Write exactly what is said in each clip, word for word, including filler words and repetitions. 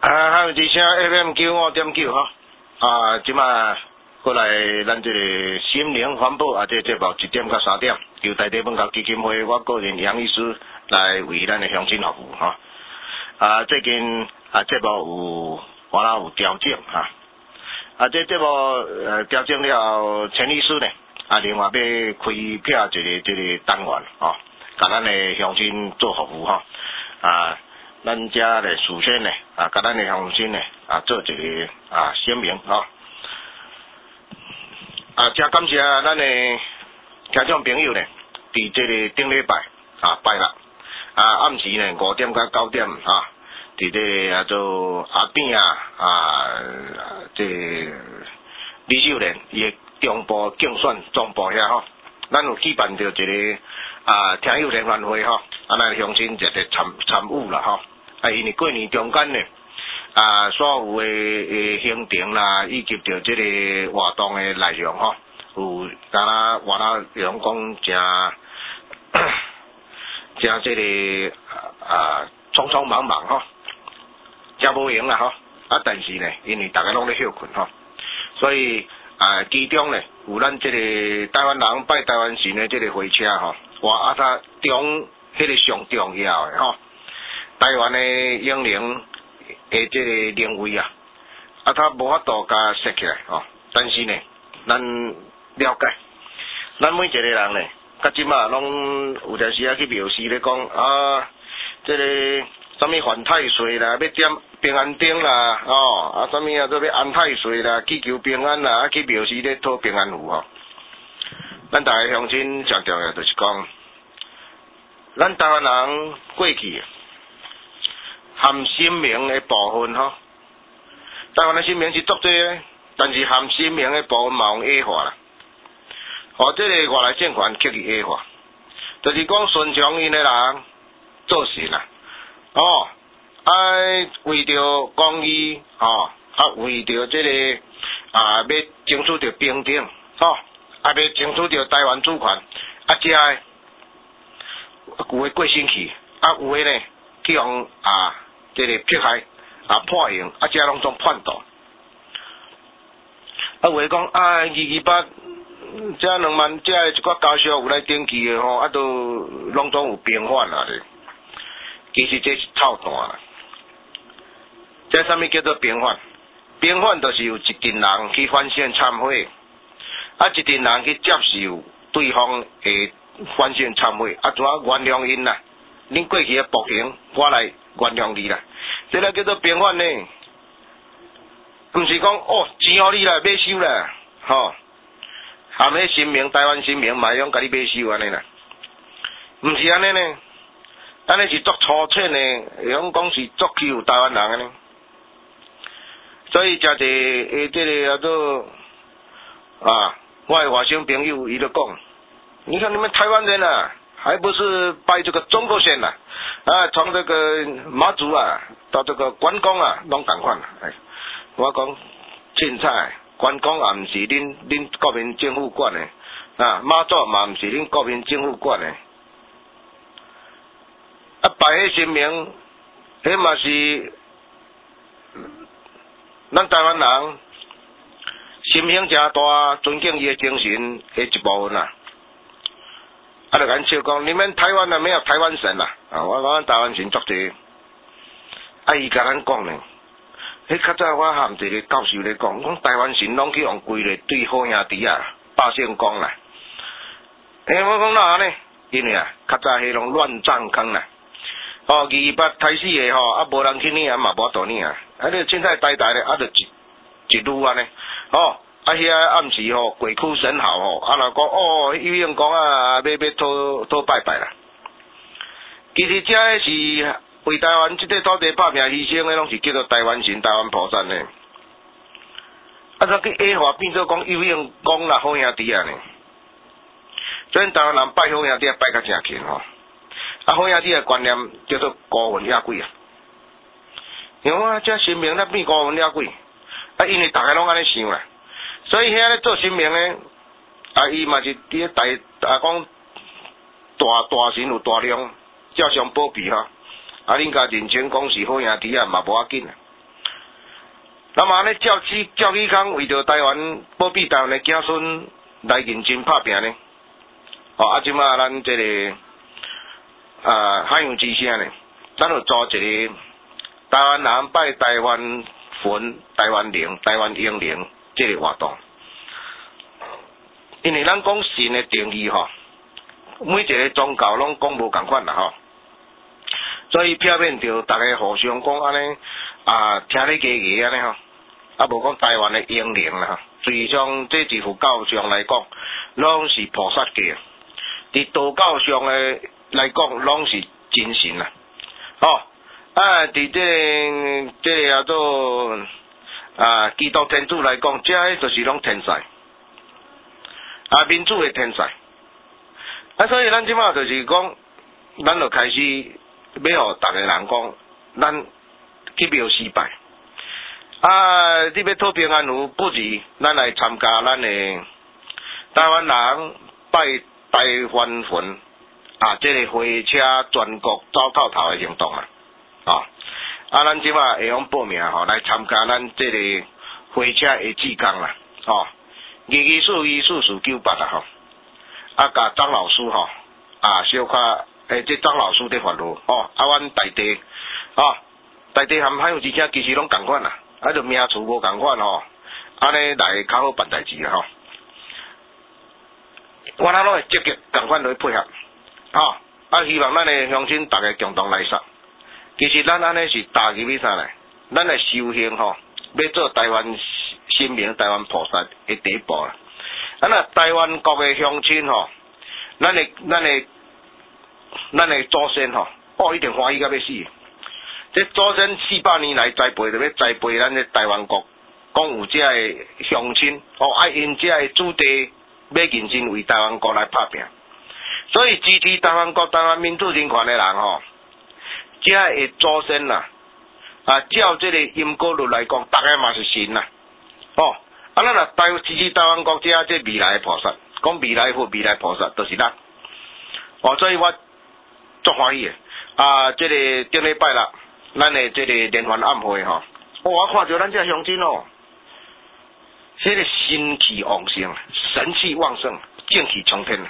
啊，还有一声 F M 九五点九哈，啊，即马过来咱这个心灵环保啊，这节目一点到三点，由台地本教基金会我个人杨医师来为咱的乡亲服务哈。啊，最近啊节目有我啦有调整哈，啊这节目呃调整了，陈医师呢啊另外要开辟一个这个单元啊，甲咱的乡亲做服务哈啊。咱家的首先呢，啊，甲咱的乡亲呢，啊，做一个啊声明啊，啊，真感谢咱的听众朋友呢，伫这个顶礼拜啊拜六啊暗时呢五点到九点啊，伫这啊做阿扁啊啊这李秀莲伊的中部竞选总部遐吼，咱有举办着一个啊听友联欢会吼，啊咱乡亲一个参参与啦吼。啊，因为过年中间呢，啊，所有的诶行程啦，以及着这个活动的内容吼，有敢若活啦员讲真真这个啊匆匆忙忙吼，真无闲啦吼。啊，但是呢，因为大家拢咧休困吼，所以啊，其中呢有咱这个台湾人拜台湾神的这个火车吼，哇啊，它中迄个上重要的吼。台湾的英灵的这个灵位啊，啊，他无法度甲设起来哦。但是呢，咱了解，咱每一个人呢，甲即马拢有阵时啊去庙寺咧讲啊，这个什么犯太岁啦，要点平安灯啦，哦，啊，什么啊，做要安太岁啦，祈求平安啦，啊，去庙寺咧讨平安符吼。咱大家乡亲上重要就是讲，咱台湾人过去。含神明的部分吼，台湾的神明是足多的，但是含神明的部分嘛用矮化啦。哦，这个外来政权刻意矮化，就是讲顺从因的人做事啦。哦，啊为着公义，哦，啊为着这个啊要争取着平等，吼、哦，啊要争取着台湾主权，啊这个有诶过生气，啊有诶呢去用啊。这个迫害啊判刑啊，这拢总叛徒。啊，有诶讲啊，二二八这两万这一寡家属有来登记诶吼，啊都拢总有平反啊咧。其实这是套弹啦。这啥物叫做平反？平反就是有一群人去反省忏悔，啊一群人去接受对方诶反省忏悔，啊怎啊原谅因啦？恁过去诶暴行，我来原谅你啦。这个叫做平反呢，毋是讲哦钱互你啦，买收啦，吼，含迄神明台湾神明嘛用甲你买收安尼啦，毋是安尼呢，安尼是足粗浅的，用讲是足欺负台湾人安尼，所以诚济诶，这个叫做啊，我的外省朋友伊就讲，你看你们台湾人啊，还不是拜这个中国神啊？啊，从这个马祖啊到这个关公啊，拢共款。哎，我讲凊彩，关公也毋是恁恁国民政府管的，啊，马祖嘛毋是恁国民政府管的。啊，拜迄神明，迄嘛是咱台湾人心胸诚大，尊敬伊的精神的一部分啊。啊，就敢笑讲，你们台湾啊没有台湾神啦、啊，啊，我讲台湾神足多。啊，伊甲咱讲呢，迄较早我含一个教授咧讲，讲台湾神拢去用规个对好兄弟啊、百姓讲啦。诶，我讲哪呢？因为啊，较早迄拢乱葬岗啦。哦，二二八开始诶吼，啊，无人去领啊嘛，无倒领啊。啊，你凊彩呆呆咧，啊，就一一路安尼，哦。啊，遐暗时吼，鬼哭神嚎吼，啊，若讲哦，有人讲啊，要要讨讨拜拜啦。其实这个是为台湾这块土地拍拼牺牲的，拢是叫做台湾神、台湾菩萨呢。啊，怎去矮化变做讲有人讲啦，好兄弟啊呢？所以台湾人拜好兄弟拜较诚勤吼。啊，好兄弟的观念叫做孤魂野鬼啊。因为啊，这神明咧变孤魂野鬼，啊，因为大家拢安尼想啦。所以遐咧做神明咧，啊，伊嘛是伫咧大啊讲大大神有大量，照常保庇哈。啊，恁家认真讲是好兄弟啊，嘛无要紧啊。 那么呢，赵启赵启康为着台湾保庇台湾的子孙来认真拍拼呢。哦，啊，即马咱这个啊海洋之声呢，咱有做一个台湾人拜台湾魂、台湾灵、台湾英灵这个活动。因为咱讲神的定义吼，每一个宗教拢讲无共款啦吼，所以避免着大家互相讲安尼啊，听咧加加安尼吼，啊无讲台湾的英灵啦吼，最上这一副教上来讲，拢是菩萨界，伫道教上的来讲，拢是真神啦，哦，啊，伫这这叫做啊基督天主来讲，这就是拢天使。啊，民主的天才，啊，所以咱即马就是讲，咱就开始要互逐个人讲，咱去庙祭拜。啊，你要讨平安有不如咱来参加咱的台湾人拜台湾魂啊，这个火车全国走透透的行动啊，啊，啊，咱即马会用报名吼来参加咱这个火车的志工啦，哦。二二四二四四九八啦吼，啊，甲张老师吼，啊，小可诶，这张老师伫发落哦，啊，阮大地，哦，大地含海有之声其实拢共款啦，啊，就名词无共款吼，安尼来较好办代志啦吼，我咱拢会积极共款来配合，吼，啊，希望咱的乡亲逐个共同来杀，其实咱安尼是踏入去啥呢？咱的修行吼，要做台湾。新民台湾菩萨的第一步啦，啊那台湾国的乡亲吼，咱的咱的咱的祖先吼，哦一定欢喜到要死。这祖先四百年来栽培，就要栽培咱的台湾国，讲有这的乡亲，哦爱因这的子弟要认真为台湾国来拍拼，所以支持台湾国、台湾民主人权的人吼，这的祖先呐，啊照这个因果律来讲，大家嘛是神呐。哦，啊，咱若台支持台湾国家这未来的菩萨，讲未来佛、未来菩萨，就是咱。哦，所以我足欢喜的。啊，这个顶礼拜六，咱的这个联欢晚会吼，哦，我看着咱这乡亲哦，这个心气旺盛，神气旺盛，正气冲天。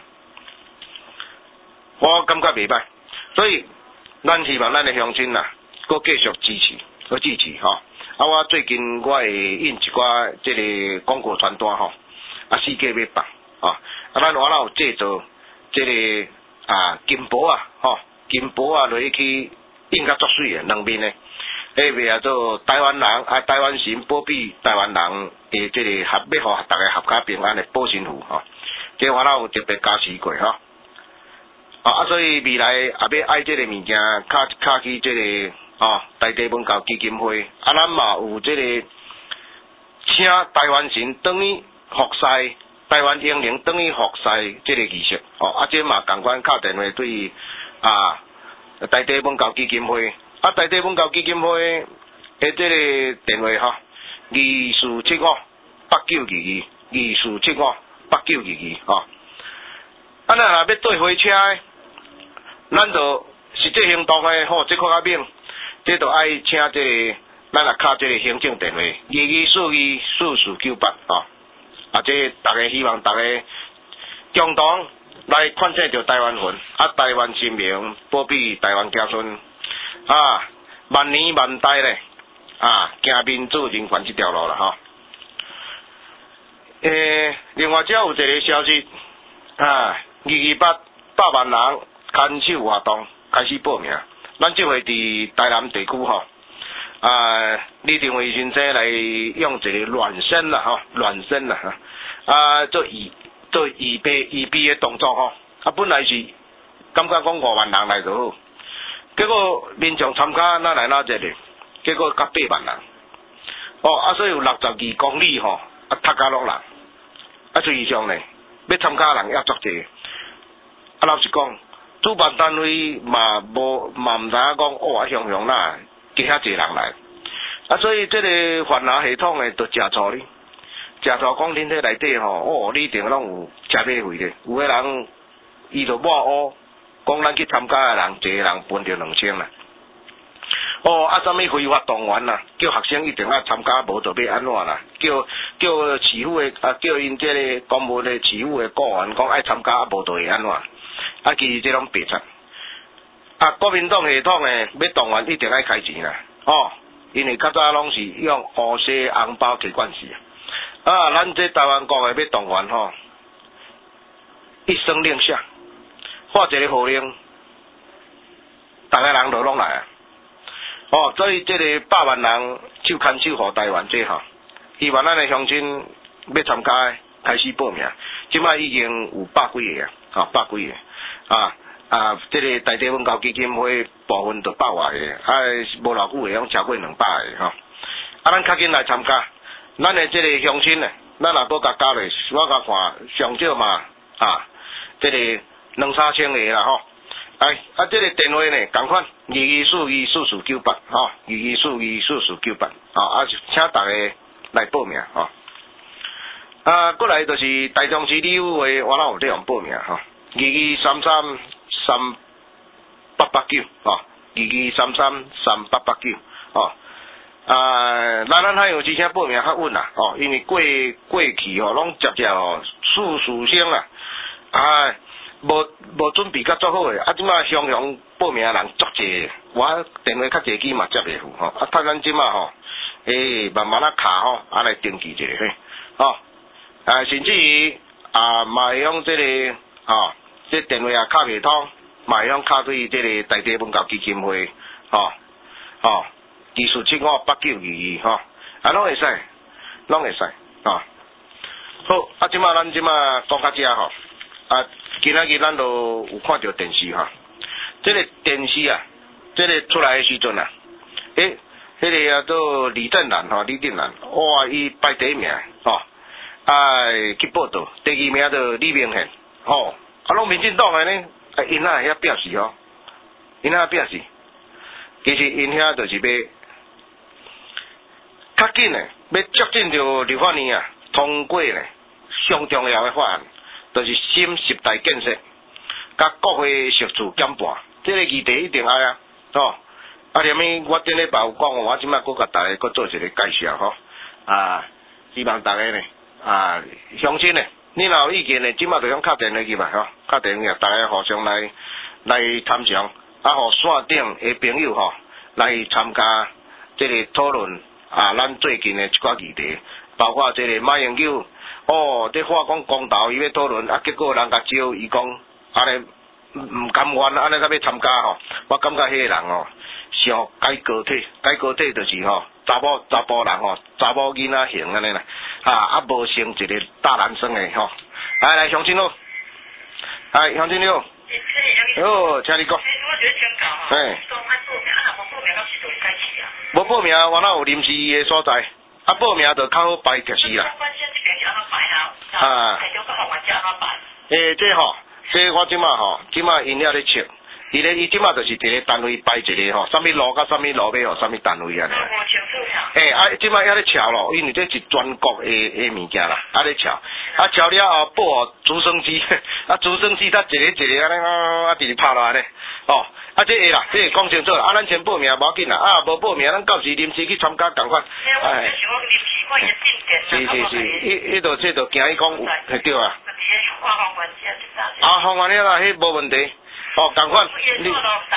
我感觉袂歹，所以咱希望咱的乡亲呐，搁继续支持，搁支持吼。啊！我最近我会印一寡即个广告传单吼，啊，世界要放啊！啊，咱我有制作即个啊金箔啊，吼，金箔啊落去印甲足水诶，两面诶，迄个叫做台湾人啊，台湾神保庇台湾人诶，即个合要互大家合家平安诶保身符吼，即我有特别加持过吼。啊，所以未来也要爱即个物件，卡卡去即个。哦，大地文教基金会，啊，咱嘛有这个请台湾神等于服侍台湾英灵等于服侍这个仪式，哦，啊，这嘛共款敲电话对啊，大地文教基金会，啊，大地文教基金会的这个电话吼，二四七五八九二二，二四七五八九二二，吼，啊，咱若要对火车的，咱就实际行动的，吼，这块较猛。这都爱请这个，咱来敲这个行政电话，二二四二四四九八吼，啊，这大家希望大家共同来唤醒着台湾魂，啊，台湾新民保庇台湾子孙，啊，万年万代咧，啊，行民主人权这条路啦吼。诶，另外只有一个消息，啊，二二八百万人牵手活动开始报名。咱即回伫台南地区吼，啊，立定卫先生来用一个暖身啦吼，暖身啦，啊，做预做预备预备的动作吼，啊，本来是感觉讲五万人来就好，结果民众参加哪来哪只咧，结果甲八万人，哦，啊，所以有六十二公里吼，啊，塔加落人，啊，最以上咧，要参加人也足济，啊，老实讲。主办单位嘛无嘛毋知影讲，哦，啊，雄雄啦，加遐济人来，啊，所以这个番拿系统诶，都真错哩，真错讲恁这内底吼，哦，你一定拢有吃马费咧，有个人伊就抹乌，讲咱去参加诶人，一个人分着两千啦， 哦，啊，什么非法动员啦，叫学生一定要参加，无就要安怎啦？叫叫市府的啊，叫因这个公务的市府的雇员讲爱参加，啊，无就会安怎？啊，其实这种白贼。啊，国民党系统诶，要动员一定爱开钱啦，哦，因为较早拢是用乌色红包提关系啊。啊，咱这台湾国诶要动员吼，一声令下，发一个号令，逐个人都拢来啊。哦，所以这个百万人手牵手互台湾这吼，希望咱的乡亲要参加开始报名，即摆已经有百几个啊，啊百几个啊啊，这个大地文教基金会部分就百外个，啊无偌久会用超过两百个吼，啊咱较紧来参加，咱的这个乡亲呢，咱若搁甲加落，我甲看上少嘛啊，这个两三千个啦吼。哎，啊，这个电话呢，同款二二四二四四九八，吼，二二四二四四九八，啊，啊，请大家来报名，吼。啊，过来就是台中市立委会，我哪有这样报名，吼，二二三三三八八九，吼，二二三三三八八九，吼。啊，咱咱海洋之前报名较稳啦，吼，因为过过去吼，拢接接吼，四四声啦，啊。无无准备较足好诶，啊！即马乡乡报名诶人足济，我电话较济机嘛接袂赴吼，啊！趁咱即马吼，诶，慢慢啊卡吼，啊来登记一下嘿，吼，啊，甚至于啊，嘛会用即个吼，即电话啊卡袂通，嘛会用卡对即个台地文教基金会，吼，吼，二四七五八九二二吼，啊，拢会使，拢会使，吼，好，啊！即马咱即马讲到遮吼，啊。今仔日咱都有看到电视哈，这个电视啊，这个出来的时阵啊，诶，迄、那个啊都李正兰吼，李正兰，哇，伊排第一名吼，啊去报道，第二名就李明宪，吼，啊，拢民进党的呢，啊，因遐遐表示吼，因遐表示，其实因遐就是要较紧的，要接近着立法院啊通过呢上重要的法案。就是新十大建设，甲国会协助减半，这个议题一定爱啊，吼。啊，连咪我顶礼拜有讲，我即摆搁甲大家搁做一个介绍吼，啊，希望大家呢，啊，乡亲呢，你若有意见呢，即摆就用敲电话去嘛，吼，敲电话，大家互相来来参详，啊，互线顶的朋友吼来参加这个讨论，啊，咱最近的一寡议题，包括这个马英九。哦，这话讲公投伊要讨论，啊，结果人甲招伊讲，安尼毋甘愿，安尼才要参加吼。我感觉迄个人哦，想改高体，改高体就是吼，查某查甫人吼，查某囡仔型安尼啦，啊，啊无成一个大男生诶吼。来来，乡亲佬，来乡亲佬，哦，请你讲。嘿。无报名，我哪有临时诶所在？啊，报名就较好排特殊啦。啊，诶，这吼，这我即马吼，即马因遐咧测，伊咧伊即马就是伫咧单位摆一个吼，啥物路甲啥物路要互啥物单位安尼。诶，啊，即马遐咧瞧咯，因为这是全国诶诶物件啦，啊咧瞧，啊瞧了后报哦直升机，啊直升机才一个一个安尼啊，直直拍落安尼，哦，啊这会啦，这会讲清楚啦，啊咱先报名无要紧啦，啊无报名咱到时临时去参加共款，哎。是是是，迄迄度这度惊伊讲有，系对啊。啊，方案了啦，迄无问题。哦，共款。你。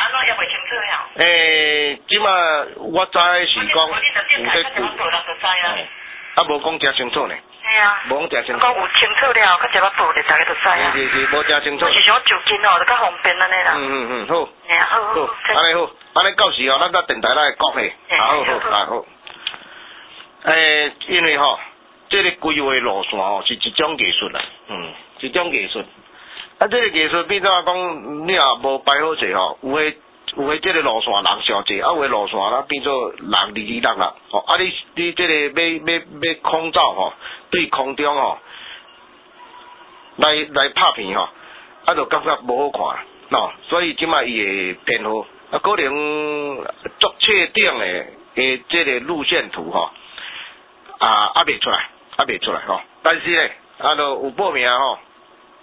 诶，即马我知是讲有这句。啊，无讲诚清楚呢。系啊。无讲诚清楚。讲有清楚了，较一把报就大家就知啊。是是是，无诚清楚。我是想就近哦，就较方便安尼啦。嗯嗯嗯，好。系啊，好好。安尼好，安尼到时哦，咱到电台来讲嘿。好好好好。诶，因为吼。这个规划路线哦，是一种艺术啦，嗯，一种艺术。啊，这个艺术变怎讲？你若无摆好势吼，有诶有诶，这个路线人上济，啊，有诶路线啦变做人二二六啦。哦，啊，你你这个要要要空照吼，对空中吼来来拍片吼，啊，就感觉无好看，喏，所以即摆伊会偏好，啊，可能足确定诶诶，这个路线图吼，啊，还未出来。还未出来吼，但是咧，啊，就有报名吼，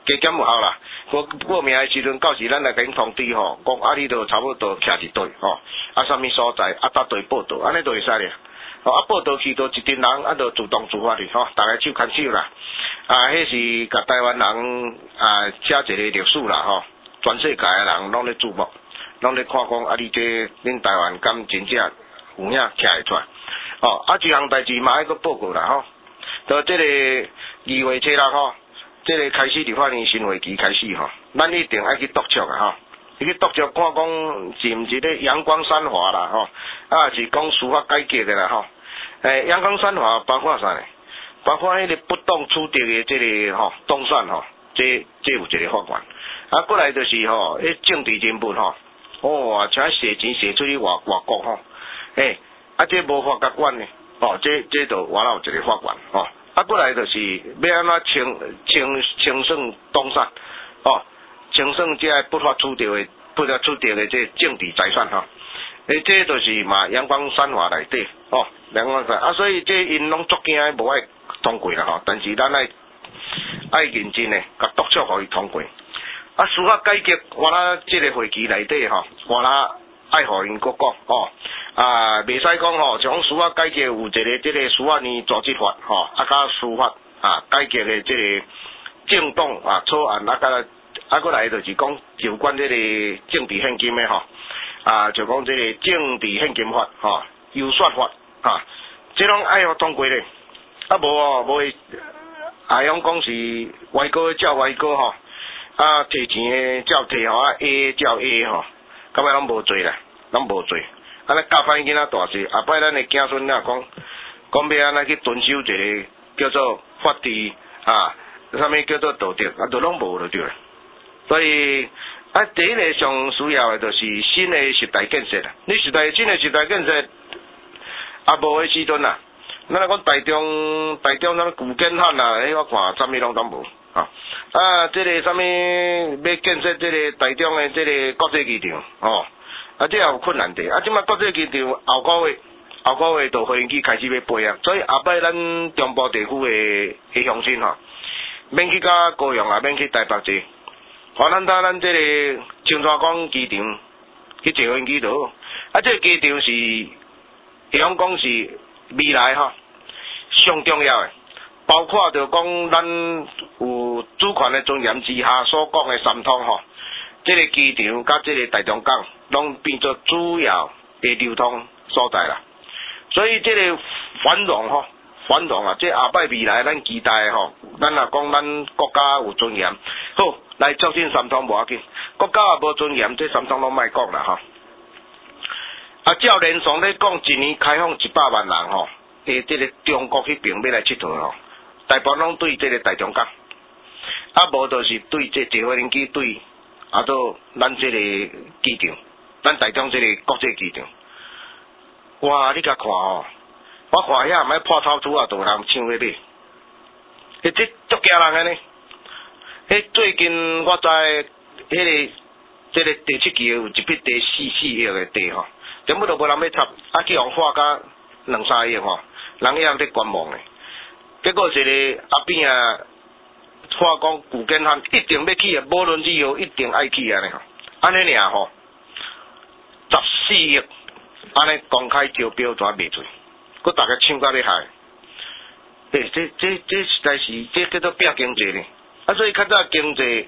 加减有效啦。报报名的时阵，到时咱来甲因通知吼，讲啊，你著差不多徛一队吼，啊，啥物所在啊，搭队报道，安尼就会使咧。哦，啊，报道去都一群人啊，就自动自发哩吼，大家手牵手啦。啊，迄是甲台湾人啊写一个历史啦吼，全世界的人拢咧注目，拢咧看讲啊，你这恁台湾敢真正有影徛会出来。哦，啊，一项代志嘛，爱搁报告啦吼。到这个二月七日吼，这个开始立法院新会期开始吼，咱一定爱去督促啊吼，去督促看讲是毋是咧阳光山华啦吼，啊是讲司法改革的啦吼。诶，阳光山华包括啥呢？包括迄个不当处置的这个吼动产吼，这这有一个法官。啊，过来就是吼，迄政治人物吼，哦，像借钱借出去外外国吼，诶，啊这无法甲管呢，哦，这这就我有一个法官吼。啊，过来就是要安怎清清清算动产，哦，清算这不法处置的不法处置的这政治财产吼，诶，这就是嘛阳光山华内底，哦，阳光山啊，所以这因拢足惊无爱通过啦吼，但是咱爱爱认真诶，甲督促互伊通过。啊，司法改革，我啦这个会期内底吼，我啦爱互因搁讲哦。啊，袂使讲吼，像司法改革有一个这个司法院组织法吼，啊，甲司法啊改革的这个政党啊草案，啊，甲啊，过来就是讲有关这个政治献金的吼，啊，就讲这个政治献金法吼，游说法啊，这拢爱互通过咧，啊无哦，无会啊，用讲是歪哥照歪哥吼，啊，摕钱的照摕吼，啊 A 照 A 吼，根本拢无做啦，拢无做。安尼教歹囡仔大事，后摆咱的子孙仔讲，讲要安怎去遵守一个叫做法治啊，啥物叫做道德，啊，都拢无就对了。所以啊，第一个上需要的就是新的时代建设啦。你时代新的时代建设啊，无的时阵啊，咱来讲台中台中啥物古建汉啊，迄我看啥物拢都无啊。啊，这个啥物要建设这个台中的这个国际机场哦。啊，这也有困难的。啊，即马国际机场后个月，后个月就飞机开始要飞啊，所以后摆咱中部地区的的乡亲吼，免去甲高雄啊，免去台北坐，看咱搭咱这个青山港机场去坐飞机就好。啊，这个机场是，会晓讲是未来吼上重要的，包括着讲咱有主权的尊严之下所讲的三通吼。这个机场甲这个台中港拢变作主要的流通所在啦，所以这个繁荣吼，繁荣啊，这后摆未来咱期待吼，咱若讲咱国家有尊严，好来促进三通无要紧，国家也无尊严，这三通拢莫讲啦吼。啊，照连上咧讲，一年开放一百万人吼，诶，这个中国迄边要来佚佗吼，大部分拢对这个台中港，啊，无就是对这坐飞机对。啊，到咱这个机场，咱台中这个国际机场，哇！你甲看吼，我看遐毋爱破头厝啊，都有人抢要买，迄这足惊人个呢。迄最近我知，迄、那个这个第七期有一笔第四四亿的地吼，全部都无人要插，啊去互花甲两三亿吼，人一样在观望咧。结果一个阿扁啊。话讲古建汉一定要去啊，无论如何一定爱去安尼吼，安尼尔吼，十四亿，安尼公开招标全卖出，佮大家抢甲要害，诶，这这这实在是这叫做拼经济呢，啊，所以较早经济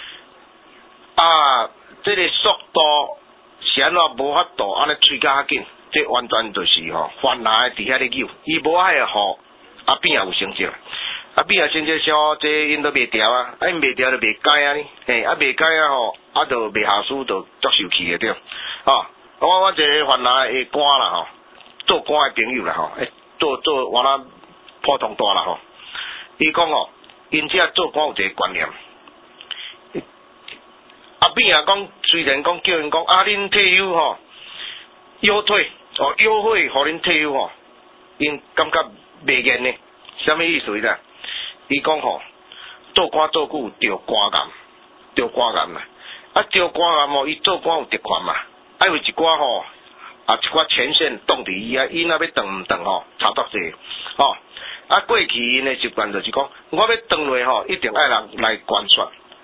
啊，这个速度是安怎无法度安尼催甲较紧，这完全就是吼，泛滥伫遐咧扭，伊无爱互阿扁也有成绩。啊，比啊，成绩少，这因都袂调啊，啊，因袂调就袂改啊呢，嘿，啊袂改啊吼，啊就袂下输就足受气的对，哦，我我一个泛滥的官啦吼，做官的朋友啦吼，诶，做做我啦普通大啦吼，伊讲哦，因这做官有一个观念，啊变啊讲，虽然讲叫因讲啊，恁退休吼，优退哦优惠，互恁退休吼，因感觉袂严呢，啥物意思噻？伊讲吼，做官做久着官癌，着官癌啦。啊，着官癌吼，伊做官有特权嘛，啊有一寡吼，啊一寡权限挡伫伊啊，伊若要转毋转吼，差足济。吼，啊过去因的习惯就是讲，我要转落吼，一定爱人来关说，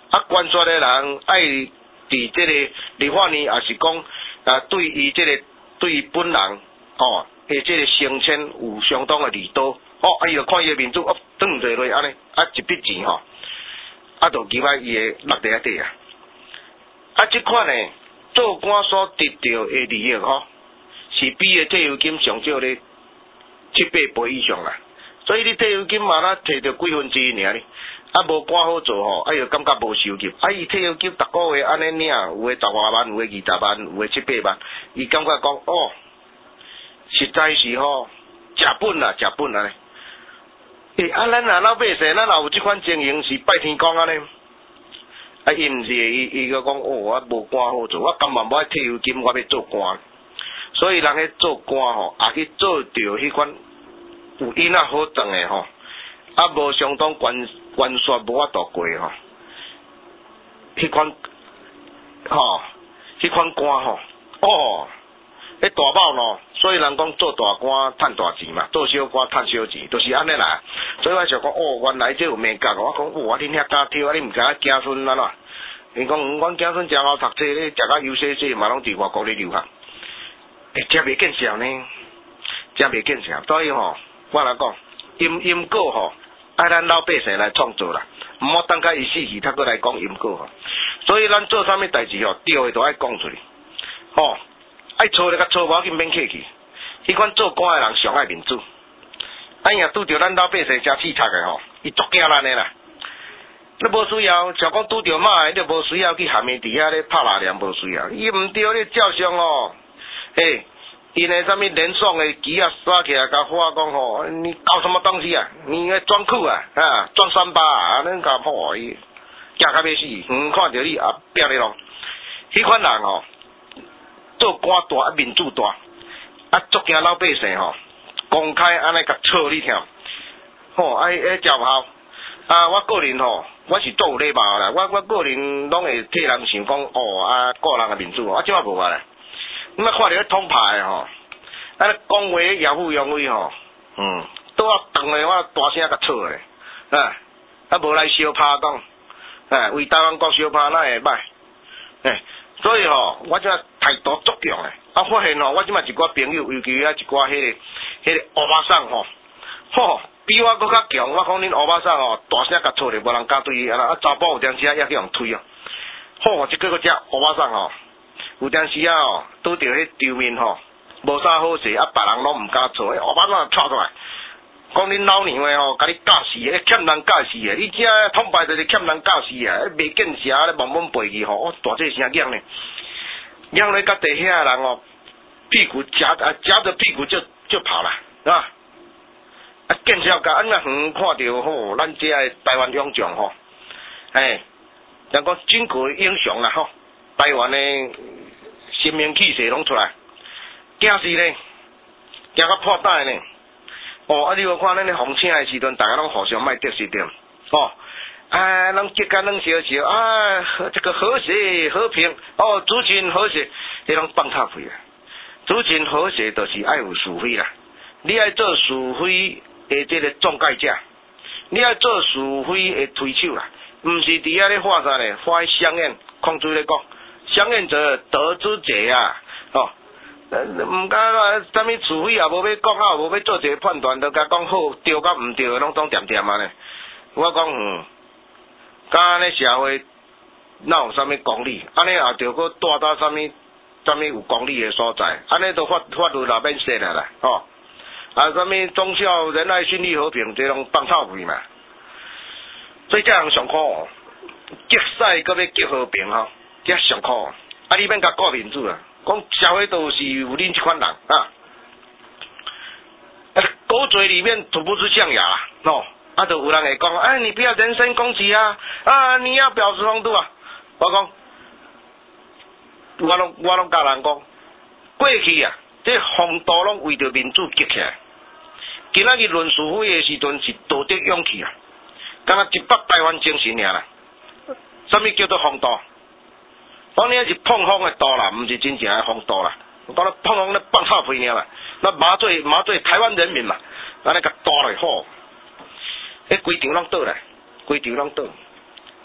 啊，关注的人爱伫这个立法院，也是讲啊，对于这个对于本人哦，诶，这个升迁有相当的利多。哦，啊，伊就看伊的民主哦，转坐落安尼，啊，一笔钱吼，啊，就期待伊会落地啊底啊。啊，即款呢，做官所得到的利益吼，是比个退休金上少咧七八倍以上啦。所以你退休金嘛，那摕到几分之一尔呢？啊，无官好做吼，啊，又感觉无收入。啊，伊退休金逐个月安尼领，有诶十外万，有诶二十万，有诶七八万，伊感觉讲哦，实在是吼，食本啦，食本啊！诶、欸，啊，咱若老百姓，咱若有即款情形是拜天公安尼。啊，伊毋是伊伊个讲哦，我无官好做，我甘愿无爱退休金，我要做官。所以人去做官吼，也去做着迄款有囡仔好当诶吼，啊无相当关关煞无法度过吼，迄款吼，迄款官吼，哦，迄大宝喏。所以人讲做大官赚大钱嘛，做小官赚小钱，就是安尼啦。所以我想讲，哦，原来这有美感。我讲，哇，恁遐敢挑，你毋惊囝孙安怎？因讲，阮囝孙真好读册咧，食到优细细，嘛拢伫外国咧留学。诶，真袂见效呢，真袂见效。所以吼，我来讲，因因果吼，爱咱老百姓来创造啦，毋好等甲伊死去，才过来讲因果吼。所以咱做啥物代志吼，对诶都爱讲出来，吼。爱错咧，甲错无要紧免客气。迄款做官诶人上爱民主。啊，若拄着咱老百姓真刺贼诶吼，伊足惊咱诶啦。你无需要，像讲拄着马诶，你无需要去含伊伫遐咧拍拉链，无需要。伊毋对，你照相哦。嘿，因诶啥物连爽诶旗啊刷起来，甲我讲吼，你搞什么东西啊？你个装酷啊，啊，装三八啊，恁甲破伊，惊甲要死，远看着你啊，拼咧咯。迄款人吼。做官大啊，民主大，啊，足惊老百姓吼，公开安尼甲错你听，吼，啊，迄照效。啊，我个人吼，我是做有礼貌啦，我我个人拢会替人想讲，哦，啊，个人诶民主，我即摆无啊咧。你莫看着迄统派吼，啊，讲话耀武扬威吼，嗯，倒啊长诶，我大声甲错诶，啊，啊，无来相拍讲，哎，为台湾国相拍哪会歹？哎。所以吼，我即态度足强诶，啊，发现吼，我即摆一寡朋友，尤其啊一寡迄、那个、迄个欧巴桑吼，吼，比我搁较强。我讲恁欧巴桑吼，大声甲错咧，无人敢对伊安那，啊，查甫有阵时啊，也去用推哦。吼，即个个只欧巴桑吼，有阵时啊吼，拄着迄场面吼，无啥好势，啊，别人拢毋敢做，欧巴桑插出来，讲恁老娘诶吼，甲你教死诶，欠人教死诶，你遮统派就是欠人教死啊，袂见邪咧，慢慢背去吼，大这声响咧。让咧甲地下人哦，屁股夹啊夹着屁股就就跑了，是吧？啊，见效甲安那远看着吼，咱这个台湾勇将吼，哎，人讲军国英雄啦吼，台湾的生命气势拢出来，惊死咧，惊到破胆咧。哦，啊，你有看咱咧红请的时阵，大家拢互相卖得失点，哦。啊，拢结干拢小小啊，这个和谐和平哦，族群和谐，这拢放臭屁啊！族群和谐就是爱有是非啦，你爱做是非的这个中介者，你爱做是非的推手啦，毋是伫遐咧画啥咧，画香烟，控制咧讲，香烟者得之者啊，哦，毋敢话啥物是非也无要讲啊，无要做一个判断，就甲讲好对甲毋对，拢总点点啊咧，我讲嗯。甲安尼社会哪有啥物公理？安尼也着搁带到啥物啥物有公理诶所在？安尼都法法律也免说啦啦，吼！啊，啥物忠孝仁爱信义和平，这拢放臭屁嘛！所以这样上苦，结使搁要结和平吼，这上苦。啊，你免甲顾民主啦，讲社会都是有恁即款人啊。啊，狗嘴里面吐不出象牙啦，喏。啊，就有人会讲，哎，你不要人身攻击啊！啊，你要表示风度啊！我讲，我拢我拢甲人讲，过去啊，这风度拢为着民主激起来。今仔日论是非的时阵是道德勇气啊，敢若一北台湾精神尔啦。什么叫做风度？讲你是碰风的度啦，毋是真正的风度啦。我讲咧碰风咧放臭屁尔啦，那麻醉麻醉台湾人民嘛，安尼甲大落好。迄规场拢倒来，规场拢倒，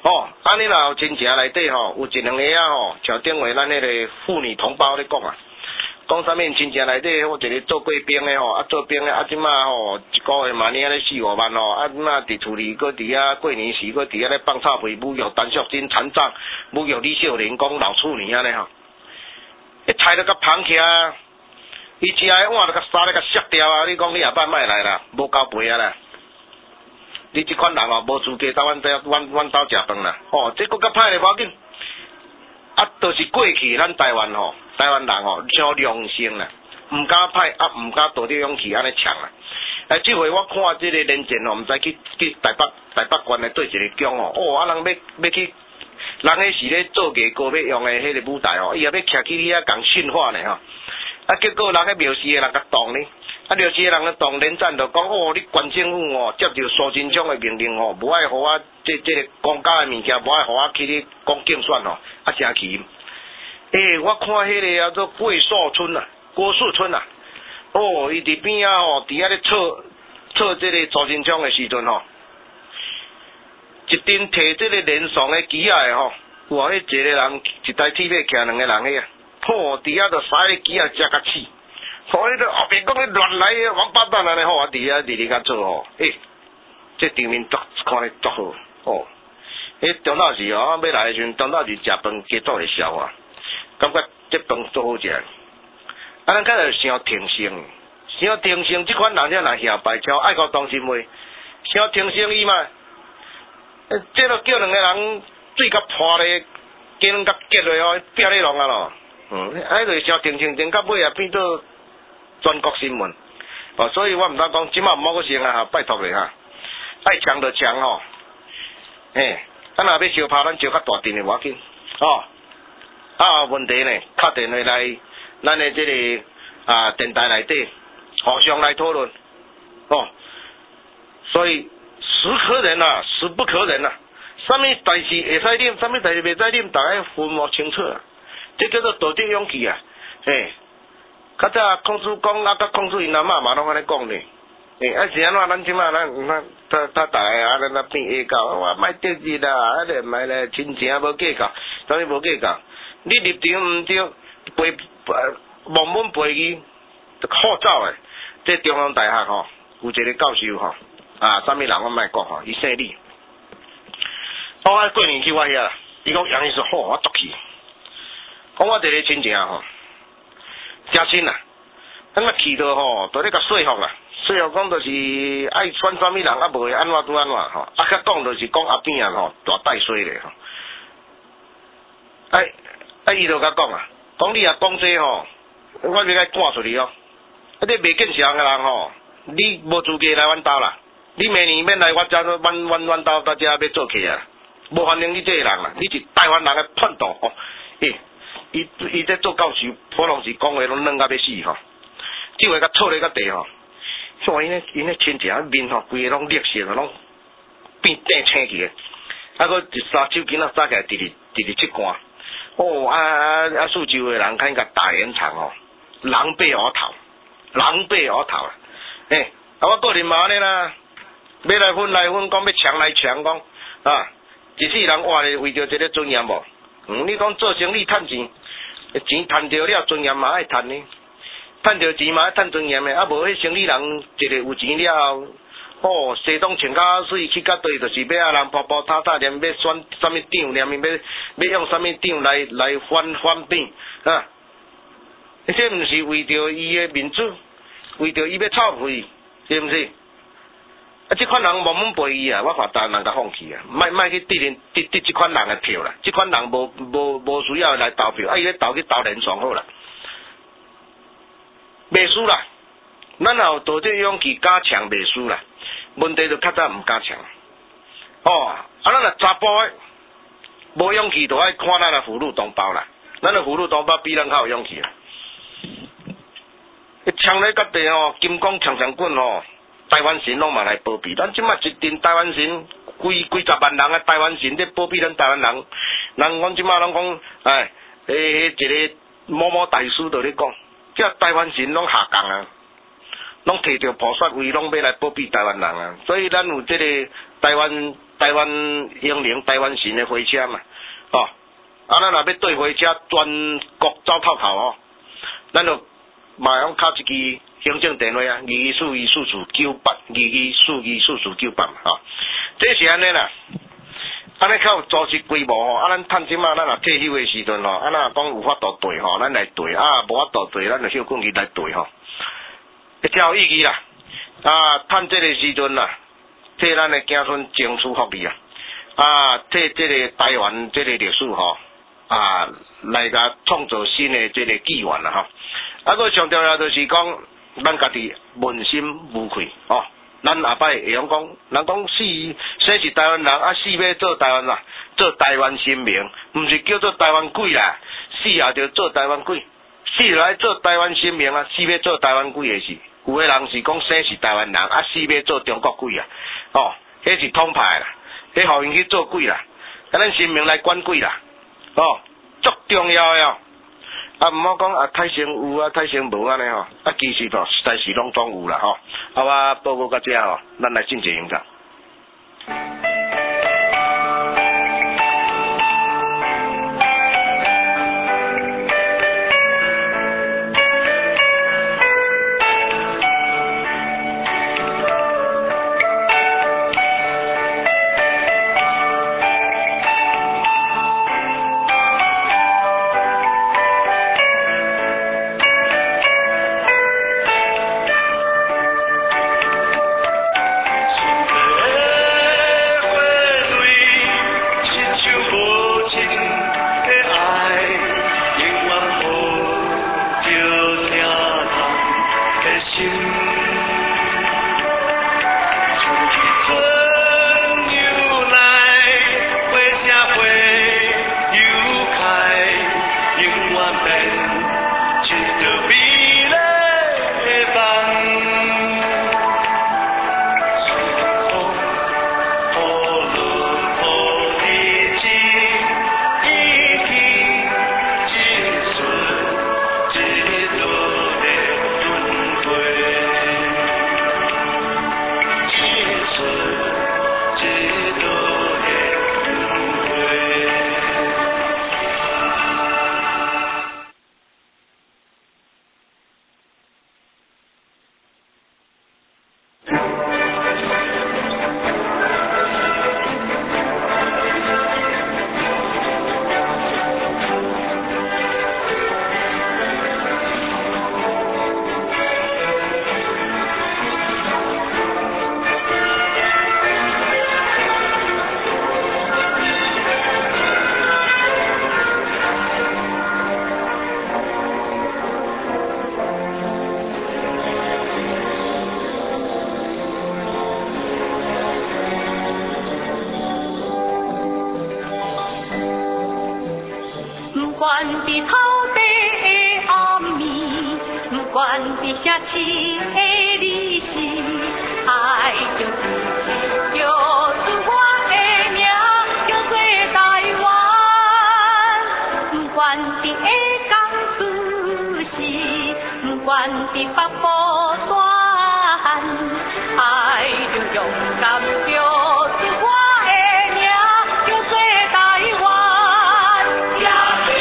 哦，啊你若有亲情内底吼，有一两个啊吼，像顶回咱迄个妇女同胞咧讲啊，讲啥物亲情内底我一个做过兵的吼，啊做兵的啊即马吼一个月嘛领咧四五万吼，啊即马伫厝里搁伫遐过年时搁伫遐咧放臭屁，侮辱陈淑贞残障，侮辱李秀莲讲老处女安尼吼，一菜都甲芳起啊，伊食的碗都甲沙咧甲削掉啊，你讲你下摆莫来啦，无交陪啊啦。你即款人哦，无资格到阮遮阮阮兜食饭啦，哦，这搁较歹咧，无要紧。啊，都是过去咱台湾吼，台湾人吼，像良性啦，毋敢歹，啊毋敢道德勇气安尼抢啦。哎，即回我看即个连战吼，毋知去去台北台北县的对一个江哦，哦，啊人要要去，人迄是咧做艺歌要用的迄个舞台哦，伊也要徛去遐共训话呢吼，啊结果人迄庙市的人甲动呢。啊！廖市人咧当连战就讲哦，你县政府哦接受苏贞昌的命令哦，无爱互我这这个公家的物件，无爱互我去咧讲竞选哦，啊真气！诶、欸，我看迄个叫做桂树村啊，郭树村啊，哦，伊伫边啊吼，伫遐咧测测这个苏贞昌的时阵吼，一阵摕这个连爽的机啊的吼，哇！迄一个人一台铁马徛两个人个啊，吼，伫遐就使个机啊食甲起。所以咧后边讲咧乱来个王八蛋安尼吼，我伫遐伫咧甲做吼，诶、欸，这场面足看咧足好哦。迄中昼时哦，要来诶时阵，中昼时食饭加做会消啊，感觉这饭足好食。啊，咱敢若伤听性，伤听性，即款人才若下白超爱搞当心话，伤听性伊嘛，这都叫两个人水甲破咧，鸡卵甲结落哦，拼咧弄啊咯，嗯，迄个伤听性，真到尾也变做。全国新闻，哦，所以我毋当讲，即马毋好个先啊，拜托咧哈，爱强就强吼，嘿，咱若要相拍，咱相较大阵的无要紧，哦，啊问题呢，打电话来，咱的这个啊电台内底，互相来讨论，哦，所以时可忍啊，时不可忍啊，啥物代志会使啉，啥物代志袂使啉，大家分摸清楚啊，这叫做道德勇气啊，嘿。较早控制讲啊，甲控制因阿嬷嘛拢安尼讲呢。诶，啊是安怎？咱即马咱咱他他大个啊，咱那变下教，我莫得意啦，啊咧莫咧亲情无计较，当然无计较。你立场毋对，背忘本背语，好走诶。这中央大学吼，有一个教授吼，啊，啥物人我莫讲吼，伊姓李。我啊过年去我遐，伊讲杨医师好，我足去。讲我一个亲情吼。诚亲啊，咱啊去到吼，都咧甲说服啦，说服讲就是爱选啥物人，啊无会安怎拄安怎吼，啊较讲就是讲阿扁啊吼，大带衰咧吼，哎啊伊就甲讲啊，讲你啊讲这吼，我要甲赶出去哦，啊你袂见识的人吼，你无资格来阮兜啦，你明年免来我遮，阮阮阮兜到遮要做客啊，无欢迎你这个人啦，你是台湾人的叛徒哦，诶。伊伊在做教授，普通时讲话拢软甲要死吼，即回甲错咧甲地吼，像因咧因咧亲情面吼，规个拢裂色拢变顶青去诶，啊个一三手巾啊扎起来，直直直直七竿，哦啊啊啊！苏州诶人看甲大演场吼，狼狈我头，狼狈我头啦，诶，啊我个人嘛安尼啦，要来分来分，讲要抢来抢讲啊，一世人活咧为着这个尊严无？嗯，你讲做生意趁钱。钱赚着了，尊严嘛爱赚呢。赚着钱嘛爱赚尊严的，啊无迄生意人一个有钱了后，哦，西装穿甲水去甲对，就是要啊人泡泡塔塔念要选啥物长，念要要用啥物长来来反反变啊？这毋是为着伊的面子，为着伊要臭屁，是毋是？啊，即款人慢慢陪伊啊，我看大人甲放弃啊，莫莫去得人得得即款人的票啦，即款人无无无需要来投票，啊伊咧投去投连爽好啦，袂输啦，咱也有道德勇气加强袂输啦，问题就较早毋加强，哦，啊咱若查甫诶，无勇气就爱看咱的妇女同胞啦，咱的妇女同胞比咱较有勇气啦，一枪咧甲地吼，金光长长棍吼。台湾神拢嘛来保庇，咱即马一阵台湾神，规规十万人啊！台湾神咧保庇咱台湾人，人阮即马拢讲，哎，诶，迄一个某某大师就咧讲，即台湾神拢下降啊！ 拢摕着菩萨位，拢要来保庇台湾人啊！所以咱有这个台湾台湾英灵、台湾神的火车嘛，哦，啊，咱若要对火车全国走透透哦，咱就马上敲一支行政电话啊，二二四二四四九八，二二四二四四九八嘛，吼、哦，这是安尼啦。安尼较有组织规模吼，啊，咱趁即马咱若退休的时阵吼，啊，若讲有法度对吼，咱来对，啊，无法度对，咱就休困去来对吼，会较有意义啦。啊，趁这个时阵啦，替咱的子孙争取福利啊，啊，替这个台湾这个历史吼，啊，来甲创造新的这个纪元啦吼。啊，佫上重要就是讲，咱家己问心无愧哦。咱下摆会用讲，人讲死生是台湾人，啊死要做台湾人，做台湾新民，毋是叫做台湾鬼啦，死也着做台湾鬼，死来做台湾新民啊，死要做台湾鬼的是，有的人是讲生是台湾人，啊死要做中国鬼啊，哦，迄是统派啦，迄互因去做鬼啦，啊咱新民来管鬼啦，哦，足重要的哦。啊，毋好讲啊，太先有啊，太先无安尼吼，啊，其实吼实在是拢总有啦吼。啊，我报告到这吼，咱来进行演讲。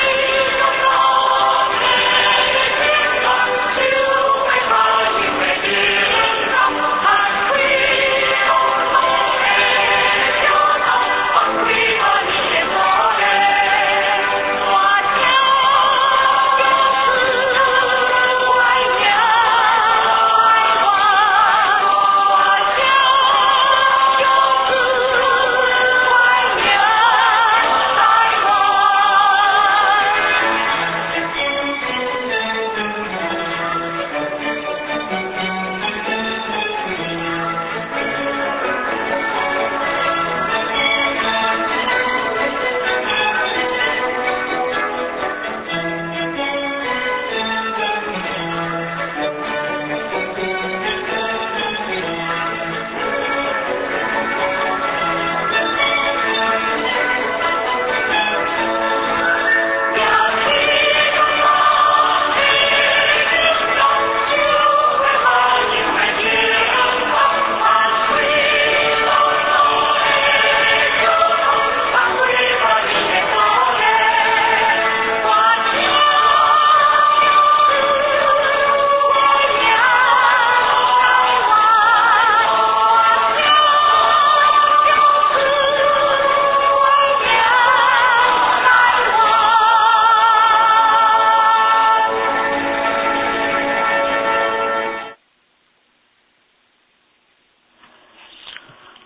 Yeah.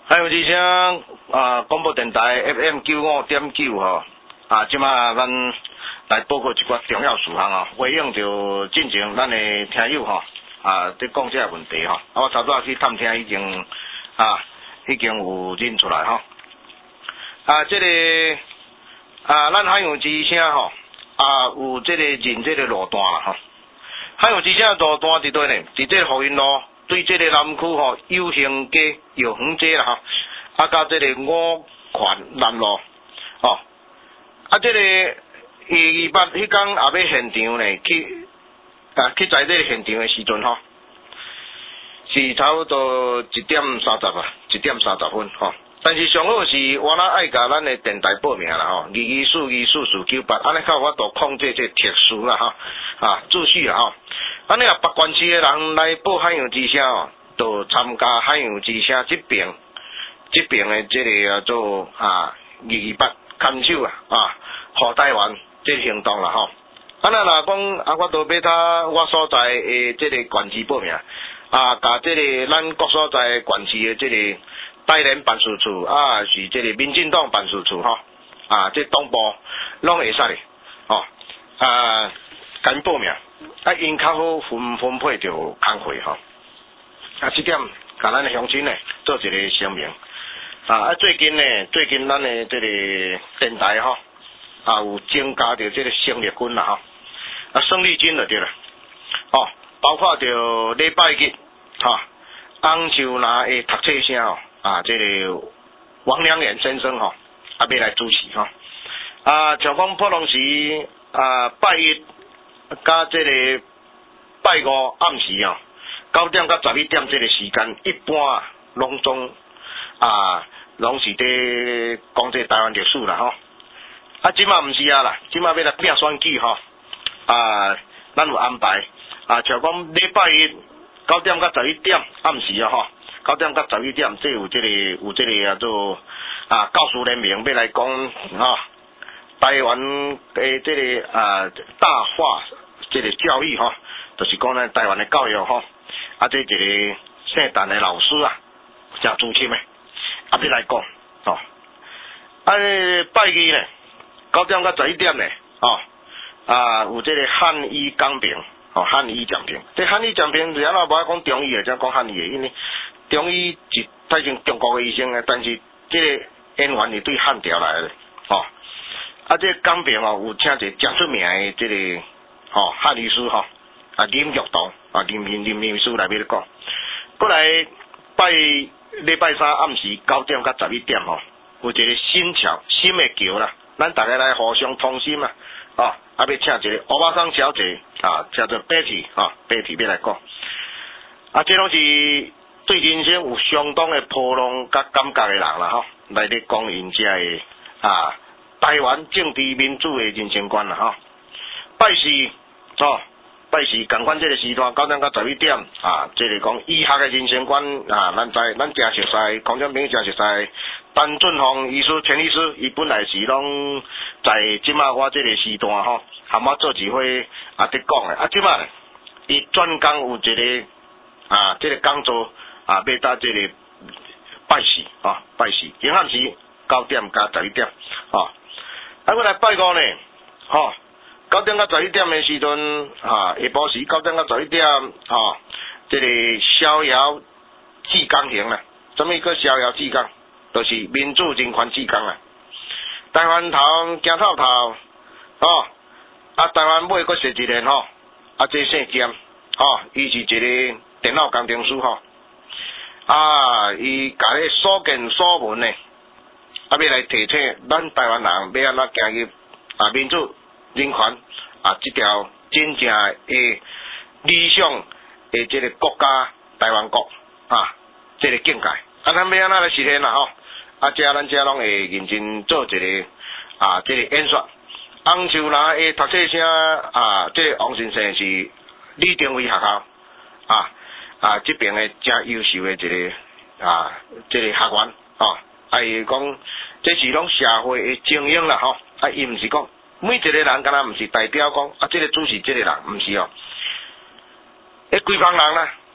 还有之声啊，广播电台 F M 九五点九吼，啊，即马咱来报告一寡重要事项哦，回应就进行咱的听友吼，啊，伫讲这个问题吼，啊，我早早去探听已经啊，已经有认出来吼，啊，这个啊，咱海洋之声吼，啊，有这个认这个路段啦吼，海洋之声路段伫对呢，伫这个福运路。对这个南区吼，友兴街、药园街啦吼，啊，甲这个五环南路，哦，啊，这个二二八迄天也要现场呢，去啊去在这个现场的时阵吼，是差不多一点三十啊，一点三十分吼。但是上好是我那爱甲咱的电台报名啦吼，二二四二四四九八，安尼较有法度控制这特殊啦吼，啊秩序啦吼。安尼啊，北关区的人来报海洋之声哦，就参加海洋之声这边这边的这个叫做啊二二八看守啊啊，护台湾这个行动啦吼。啊那若讲啊，我都要他我所在的这个县市报名啊，甲这个咱各所在县市的这个台联办事处啊，是这个民进党办事处吼啊，这党部拢会使的哦啊，甲因报名。啊，因较好分分配着工费吼，啊，这点甲咱的乡亲呢做一个声明啊。啊，最近呢，最近咱的这个电台吼，啊有增加着这个生力军啦吼，啊胜利军就对啦，哦，包括着礼拜日吼，翁秀娜的读册声吼，啊，这个王良源先生吼，啊要来主持吼，啊，像讲普隆时啊拜一。甲这个拜五暗时哦，九点到十一点这个时间，一般拢总啊，拢是伫讲这台湾历史啦吼。啊，即马毋是啊啦，即马要来拼选举吼，啊，咱有安排啊，像讲礼拜一九点到十一点暗时啊吼，九点到十一点，这有这个有这个叫做啊教师联盟要来讲吼。台湾的这个啊大化这个教育吼，就是讲咱台湾的教育吼，啊这一个圣诞的老师啊，真主深的，啊要来讲哦，啊拜二呢，九点到十一点呢，哦啊有这个汉语讲评，哦汉语讲评，这汉语讲评，然后无爱讲中语的，才讲汉语的，因为中语是太像中国的医生的，但是这个演员是对汉调来的，哦。啊，这讲评哦，有请一个真出名的这个吼汉律师吼，啊林玉堂啊林林林律师来要讲。过来拜礼拜三暗时九点到十一点吼，有一个新桥新的桥啦，咱大家来互相通心啊，哦，啊要请一个欧巴桑小姐啊，叫做 Betty 啊 ，Betty 要来讲。啊，这拢是对人生有相当的波浪甲感觉的人啦吼，来咧讲因遮的啊。台湾政治民主的人生观啦吼，拜四哦，拜四共款这个时段九点到十一点啊，这个讲医学的人生观啊，咱在咱真熟悉，邝建平真熟悉，陈俊宏医师、陈医师，伊本来是拢在即马我这个时段吼，含我做一回啊伫讲的，啊即马呢，伊专工有一个啊，这个讲座啊，要到这个拜四啊，拜四，今暗时九点到十一点哦。啊，我来拜五呢，吼、哦，九点到十一点的时阵，啊，下晡时九点到十一点，哦，这个逍遥志刚行啦，什么叫逍遥志刚？就是民主人权志刚啦。台湾头行透透，哦，啊，台湾尾阁设一个吼，啊，这姓兼，吼，伊是一个电脑工程师吼，啊，伊甲咧所见所闻呢。啊，要来提醒咱台湾人要安怎行入啊民主人权啊这条真正的理想的这个国家台湾国啊这个境界，啊咱要安怎来实现啦吼？啊，这咱这拢会认真做一个啊这个演说。翁秀娜的读册声啊，这个王先生是李登辉学校啊啊这边的真优秀的一个啊这个学员啊。啊，伊讲这是拢社会的精英啦吼，啊，伊毋是讲每一个人，敢若毋是代表讲啊，这个主持这个人，毋是哦，迄规帮人啦，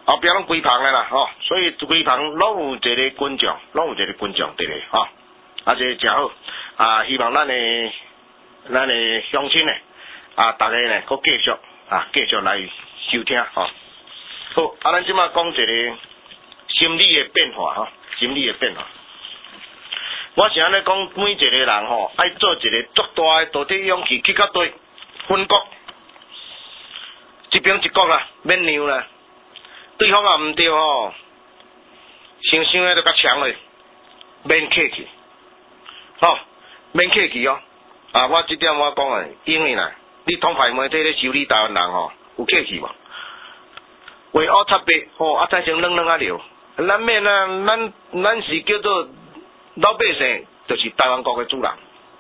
后壁拢规旁的啦，吼，所以规旁拢有一个军将，拢有一个军将伫咧，吼，啊，这真好，啊，希望咱的咱的乡亲呢，啊，大家呢，搁继续啊，继续来收听，吼，好，啊，咱即马讲一个心理的变化，吼，心理的变化。我是安尼讲，每一个人吼，爱做一个足大的道德勇气去到对分国，一边一国啦，免让啦。对方也毋对吼，想想咧就较强咧，免客气，吼，免客气哦。啊，我即点我讲诶，因为啦，你统派媒体咧修理台湾人吼，有客气无？为乌擦白吼，啊，再先冷冷啊聊，咱免啊，咱咱是叫做老百姓，就是台湾国诶主人。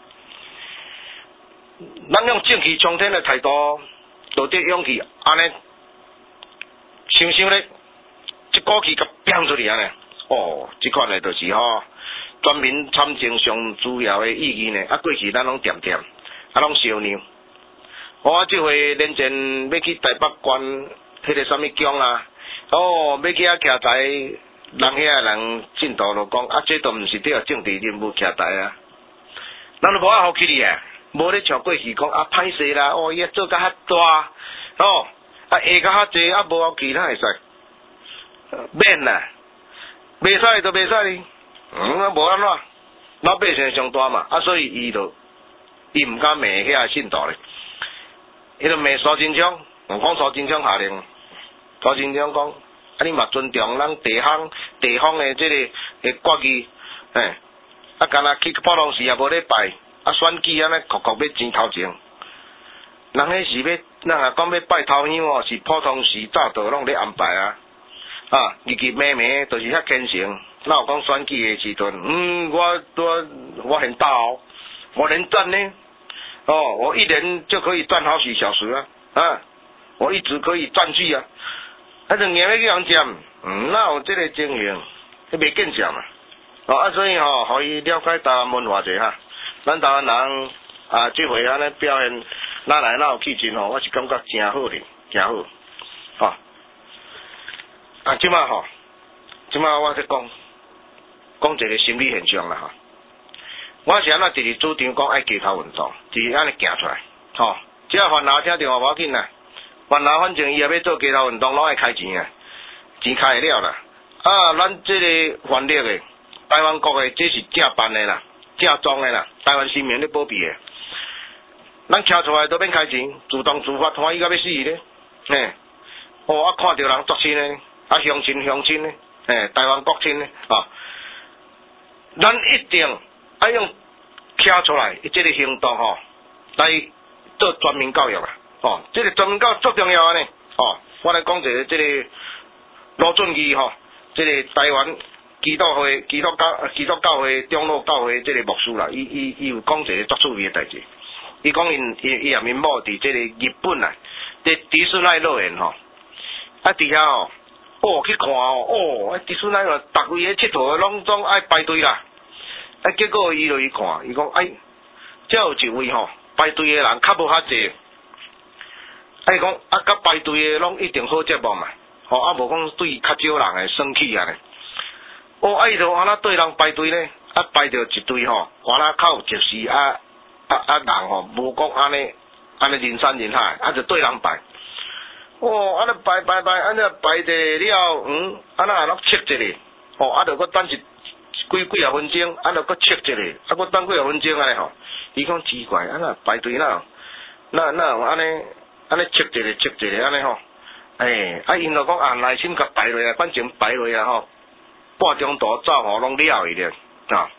咱用正气冲天诶态度，道德勇气，安尼。想想咧，一股气甲变出去安尼，哦，即款诶就是吼，全民参政上主要诶意义呢。啊，过去咱拢掂掂，啊，拢烧尿。我即回连前要去台北关迄个啥物宫啊，哦，要去遐徛台，人遐人进度就讲，啊，这都毋是对政治任务徛台啊，咱都无啊好去哩啊，无咧像过去讲啊歹势啦，哦，伊做甲较大，哦。啊，下甲较济，啊无其他会使，免啦，袂使就袂使哩，嗯啊无安怎，老百姓上大嘛，啊所以伊就伊毋敢骂遐信徒咧，伊就骂苏贞昌，唔讲苏贞昌下令，苏贞昌讲，啊你嘛尊重咱地方地方诶即个诶国语，嘿，啊干若去普通时也无咧拜，啊选举安尼酷酷要钱头前。人迄是要，咱若讲要拜头香哦，是普通时早道拢咧安排啊，啊，日日暝暝就是遐虔诚。哪有讲选举诶时阵，嗯，我我我很大哦，我能赚呢，哦，我一年就可以赚好几小时啊，啊，我一直可以赚去啊，啊，两年要去人占，嗯，哪有这个情形？迄袂见效嘛，哦啊，所以吼，互伊了解台湾文化者哈，咱台湾人啊，即回安尼表现。哪来哪有气质吼，我是感觉真好哩，真好，吼、哦。啊，即马吼，即马我在讲，讲一个心理现象啦吼。我是安那直直主张讲爱街头运动，就是安尼行出来，吼、哦。只要烦恼听电话无要紧啦，烦恼反正伊也要做街头运动，拢爱开钱啊，钱开会了啦。啊，咱即个反力诶，台湾国诶，这是正办诶啦，正装诶啦，台湾市民咧保庇诶。咱徛出来都免开钱，自动自发欢喜到要死咧，嘿，哦啊看到人作亲咧，啊乡亲乡亲咧，嘿，台湾国亲咧，啊，咱一定爱用徛出来即个行动吼，来做全民教育啊，哦，即个全民教育足重要啊呢，哦，我来讲一个即个罗俊义吼，即个台湾基督会基督教基督教会长老教会即个牧师啦，伊伊伊有讲一个足趣味诶代志。伊讲因伊伊也因某伫即个日本啊，伫迪士尼乐园吼，啊伫遐吼，哦去看哦，哦啊迪士尼乐园逐位咧佚佗诶拢总爱排队啦，啊结果伊就去看，伊讲哎，只有一位吼排队诶人较无遐济，啊伊讲啊甲排队诶拢一定好节目嘛，吼啊无讲对较少人诶生气啊咧，哦啊伊就安那对人排队咧，啊排着一队吼，完啦靠就是啊。啊啊人吼，无讲安尼安尼人山人海，啊就对人排。哦，安尼排排排，安尼排者了，嗯，安那落切一个，哦，啊着搁等一几几啊分钟，啊着搁切一个，啊搁等几啊分钟安尼吼。伊讲奇怪，安那排队那那那有安尼安尼切一个切一个安尼吼。诶、欸，啊因就讲啊耐心甲排落啊，反正排落啊吼，半钟头走吼拢了去咧，啊。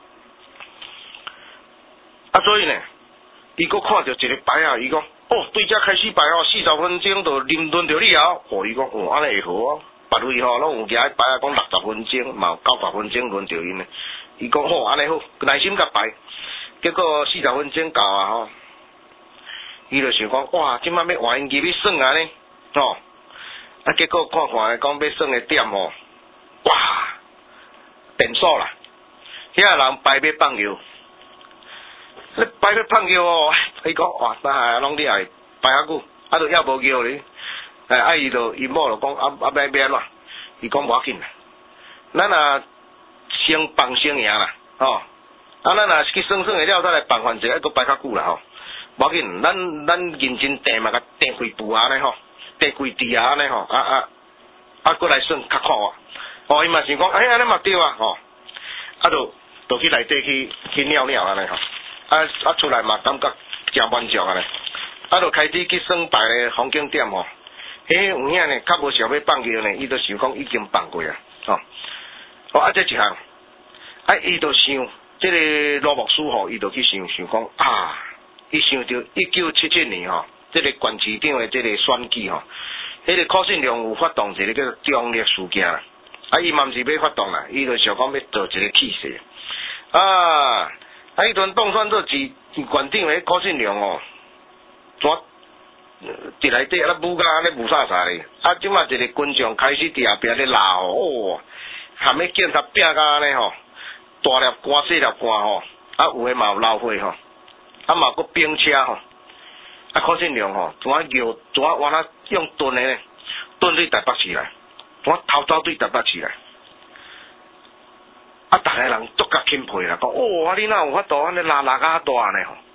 啊，所以呢，伊佫看到一个牌啊，伊讲，哦，对遮开始排哦，四十分钟就临轮到你啊，哦，伊讲，哦，安尼会好哦，别位吼拢有举牌啊，讲六十分钟，嘛有九十分钟轮到因呢。伊讲好，安尼好，耐心甲排，结果四十分钟到啊吼，伊就想讲，哇，即摆要换因机要算啊呢，吼，啊，结果看看讲要算的点吼，哇，变数啦，遐人排要放尿。你排要放尿哦，伊讲哇，那拢你也排遐久，啊，都还无尿哩， 哎，啊伊就伊某就讲啊啊要要安怎？伊讲无要紧啦，咱若先放先赢啦，吼、哦，啊咱若去算算的了，再来放反一个，还佫摆较久啦吼，无要紧，咱咱认真订嘛，甲订几步安尼吼，订几滴啊安尼吼，啊啊啊佫来算较苦啊，哦伊嘛想讲，哎安尼嘛对啊，吼、哦，啊就就去内底去去尿尿安尼吼，啊啊出来嘛感觉真满足安尼，啊就开始去算别个风景点吼。迄有影呢，较无想要放尿呢，伊就想讲已经放过啊，吼、哦。哦，啊，这一项，啊，伊就想，这个罗牧师吼，伊就去想想讲啊，伊想到一九七七年吼，这个县市长的这个选举吼，迄、那个柯信良有发动一个叫做中立事件，啊，伊嘛毋是要发动啦，伊就想讲要做一个气势，啊，啊，迄阵当选做市县长的柯信良哦，怎？伫内底啊，舞甲安尼舞啥啥咧，啊，即马一个军将开始伫后壁咧拉吼，哦，含迄警察拼甲安尼吼，大粒汗细粒汗吼，啊有诶嘛有流血吼，啊嘛佫冰车吼，啊柯信良吼，怎啊摇，怎啊往啊用蹲诶咧，蹲对台北市来，怎啊偷走对台北市来，啊，逐个人足甲钦佩啦，讲哦，啊你哪有法度安尼拉拉甲大安尼吼，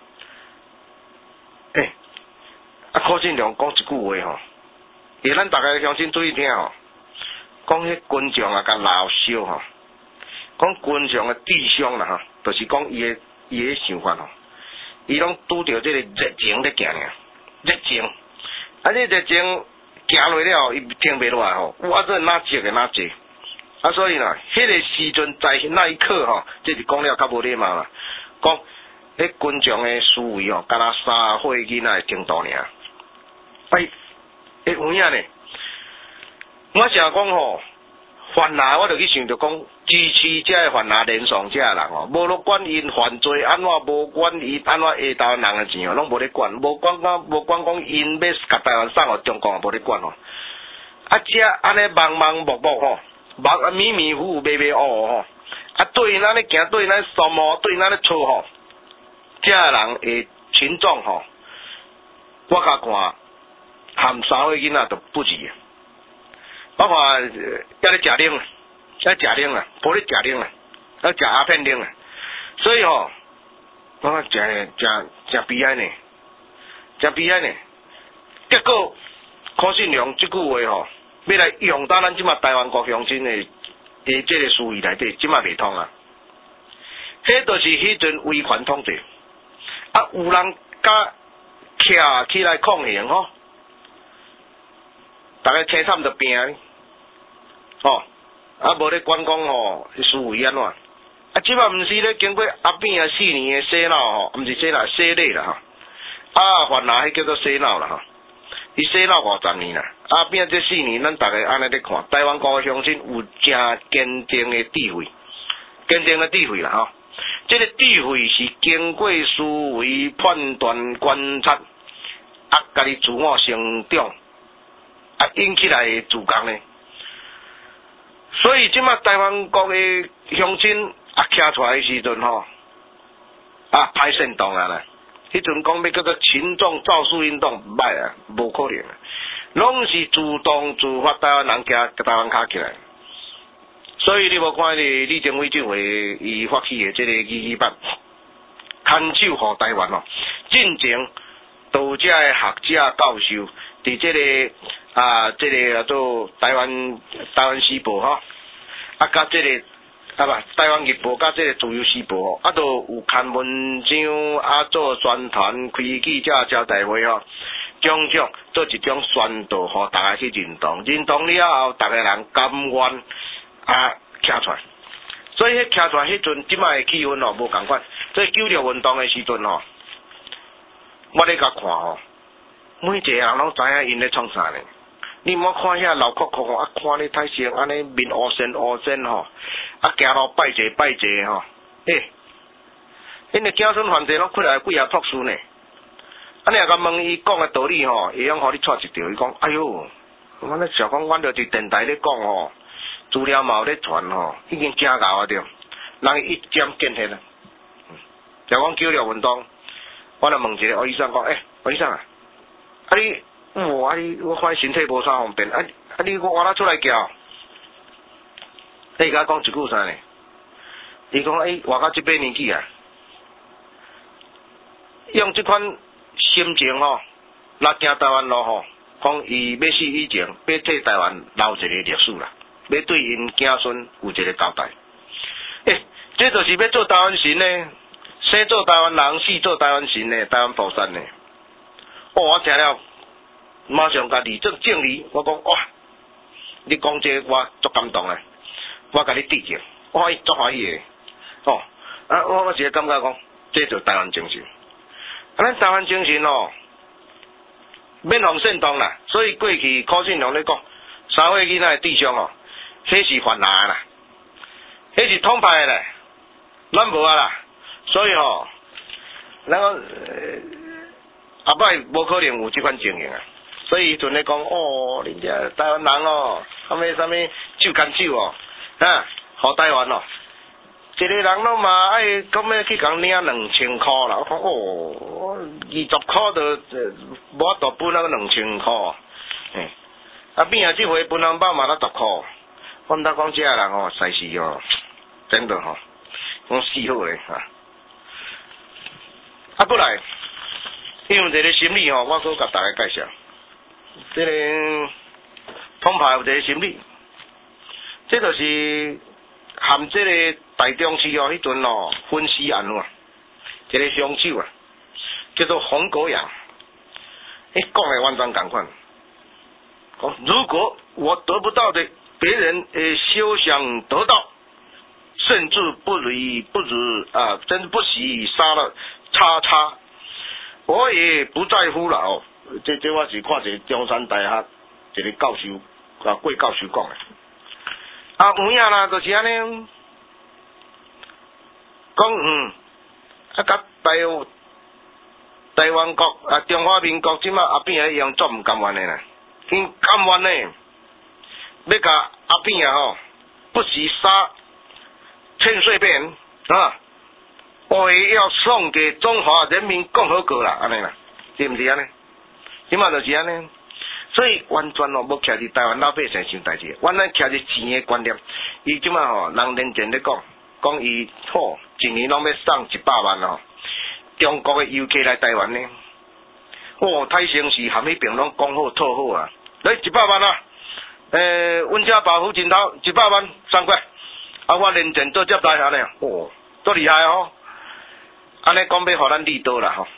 诶、欸。啊，柯信良讲一句话吼，伊咱大家乡亲注意听吼，讲迄军将啊，甲老烧吼，讲军将的志向啦吼，就是讲伊的伊的想法吼，伊拢拄着这个热情咧行尔，热情，啊，这热情行落了，伊停袂落来吼，我这哪接个哪接，啊，所以呢，迄个时阵在那一刻吼，这是讲了较无礼貌啦，讲迄军将的思维吼，敢若三岁囡仔的程度尔。哎，会有影呢？我常讲吼，犯哪我就去想着讲，支持这个犯哪连上这个人吼，无咯管因犯罪安怎，无管因安怎下台人的钱哦，拢无咧管，无管讲无管讲因要甲台湾送互中国，无咧管吼。啊，这安尼茫茫漠漠吼，茫迷迷糊糊、迷迷糊糊吼，啊对因安尼行，对因安尼扫毛，对因安尼错吼，这个人的群众吼，我甲看。含三岁囡仔都不止啊！包括还咧食奶啊，还食奶啊，无咧食奶啊，还食鸦片奶啊，所以吼，我讲真真真悲哀呢，真悲哀呢。结果柯信良即句话吼，要来用到咱即马台湾国乡亲的诶即个思维内底，即马袂通啊！迄就是迄阵威权统治，啊有人甲徛起来抗衡吼。大家车惨着病，吼，啊无咧管讲吼，思维安怎？啊，即摆毋是咧经过阿扁啊四年的洗脑吼，毋是洗脑洗礼啦吼，啊，犯哪迄叫做洗脑啦吼，伊洗脑五十年啦，阿扁这四年咱大家安尼咧看，台湾国乡亲有真坚定的智慧，坚定的智慧啦吼，这个智慧是经过思维、判断、观察，啊，家己自我成长。啊，引起来的自觉呢，所以即马台湾国的乡亲啊，徛出来的时阵吼，啊，歹煽动啊啦，迄阵讲要叫做群众造势运动，歹啊，无可能啊，拢是自动自发台湾人徛台湾卡起来，所以你无看迄个李登辉政委伊发起的即个议议办，牵手互台湾哦，进前道遮的学者教授伫即个。啊，这个叫做台湾台湾时报吼，啊，甲这个啊不台湾日报甲这个自由时报吼，啊，都有刊文章啊，做宣传、开记者招待会吼，种种做一种宣导，互大家去认同，认同了后，大家人甘愿啊徛出来，所以迄徛出来迄阵，即摆的气氛哦无共款，所以九六运动的时阵吼，我咧甲看吼，每一个人拢知影因咧创啥呢？你莫看遐老壳壳吼，啊看你太像安尼面乌生乌生吼，啊行路拜者拜者吼，诶，因个子孙犯罪拢过来几啊朴素呢？啊你若甲问伊讲个道理吼，会用互你错一条，伊讲哎哟，我咧想讲，阮着伫电台咧讲吼，资料嘛有咧传吼，已经惊到啊着，人一针见血啦。就讲九六运动，我来问一个欧医生讲，诶、欸，欧医生啊，啊你哇！你我看身体无啥方便，啊啊！你我哪出来叫？你甲我讲一句啥呢？伊讲诶，活到即把年纪啊，用即款心情吼，来行台湾路吼，讲伊要死以前，要替台湾留一个历史啦，要对因子孙有一个交代。诶、欸，这就是要做台湾神呢，生做台湾人，死做台湾神呢，台湾菩萨呢。哦，我听了，马上甲立正敬礼，我讲哇，你讲这我足感动诶，我甲你致敬，我欢喜足欢喜诶。哦，啊，我我是感觉讲，这就台湾精神。啊，咱台湾精神哦，免互煽动啦。所以过去柯信良咧讲，三岁囡仔诶智商哦，迄是犯难啦，迄是统派诶咧，咱无啊啦。所以吼，咱讲后摆无可能有即款情形啊。所以迄阵咧讲，哦，人家台湾人哦，啥物啥物手牵手哦，啊，互台湾哦。一个人拢嘛爱，咁要去共领两千箍啦。我讲哦，二十箍就无法度分那个两千箍。嘿，啊变啊，即回分红包嘛得十箍。我毋知讲这人哦，实是哦，真的吼、哦，讲死好咧啊！啊，过来，因为一个心理吼、哦，我搁甲大家介绍。这个统派有一个心理，这就是含这个。台中市哦，迄阵哦，分尸案啊，一个凶手啊，叫做洪国阳，伊讲的完全同款。讲如果我得不到的，别人也休想得到，甚至不如不如啊，真不惜杀了叉叉，我也不在乎了哦。这这我是看一个中山大学一个教授啊，贵教授讲的。啊，有影啦，就是安尼。讲嗯，啊，甲台台湾国啊，中华民国即马阿扁啊一样做毋甘愿的啦，因甘愿呢，要甲阿扁啊吼，不惜杀千岁变啊，我也要送给中华人民共和国啦，安尼啦，是毋是安尼？即马就是安尼，所以完全哦，无徛伫台湾老百姓想代志，完全徛伫钱的观念，伊即马吼，人认真咧讲。讲伊吼，一年拢要送一百万哦，中国的游客来台湾呢，哦，太城市含迄边拢讲好套好啊，来一百万啊，诶、欸，阮遮保护镜头一百万送过来，啊，我认真做接待安尼，哦，多厉害哦，安尼讲要互咱利多啦吼，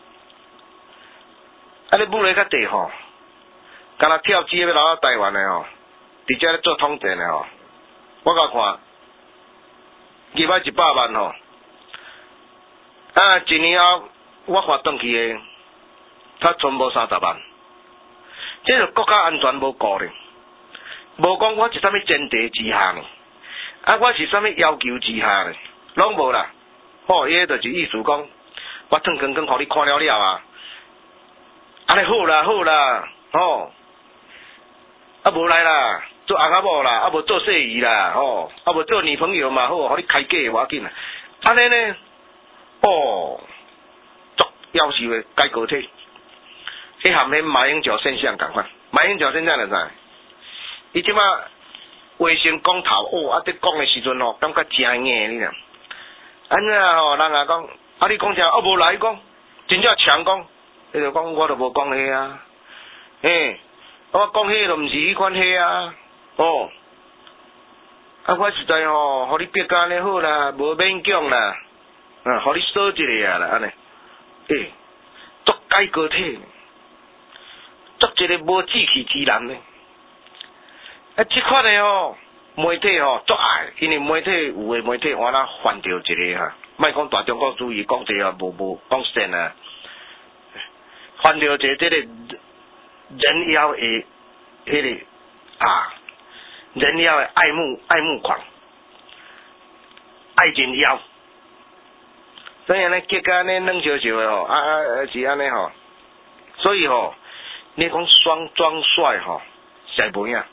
啊，你武力较低吼，敢若跳机要留到台湾的吼，伫遮咧做统战的吼，我甲看。入来一百万吼，啊，一年后我发转去的，才存无三十万。这个国家安全无顾咧，无讲我是啥物前提之下呢，啊，我是啥物要求之下呢，拢无啦。吼、哦，伊就是意思讲，我转刚刚互你看了了啊，安尼好啦好啦，吼、哦，啊无来啦。做阿仔某啦，啊无做细姨啦，吼，啊无做女朋友嘛，好，互你开价无要紧啦。安尼呢，哦，足夭寿的改高铁，迄含迄马英九现象共款。马英九现象就啥？伊即马卫星光头，哦，啊，伫讲的时阵吼，感觉真硬你俩。安尼啊吼，人啊讲，啊你讲啥？啊无来讲，真正强讲，伊就讲我都无讲迄啊，嘿，我讲迄都毋是迄款迄啊。哦，啊，我实在吼，互你别个安尼好啦，无勉强啦，啊，互你少一个啊啦，安尼，诶，足改高铁，足一个无志气之人呢。啊，即款的吼，媒体吼足爱，因为媒体有诶媒体我那犯着一个哈，莫讲大中国主义，讲这啊无无讲善啊，犯着一个这个人妖诶，迄个啊。人妖的爱慕爱慕狂，爱人妖，所以呢，结果安尼冷笑笑的吼，啊啊是安尼吼，所以吼，你讲双装帅吼，实无影，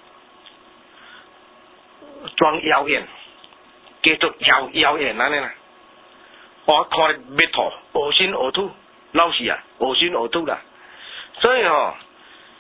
装妖艳，叫做妖妖艳安尼啦，我看你灭吐，恶心呕吐，老是啊，恶心呕吐啦，所以吼，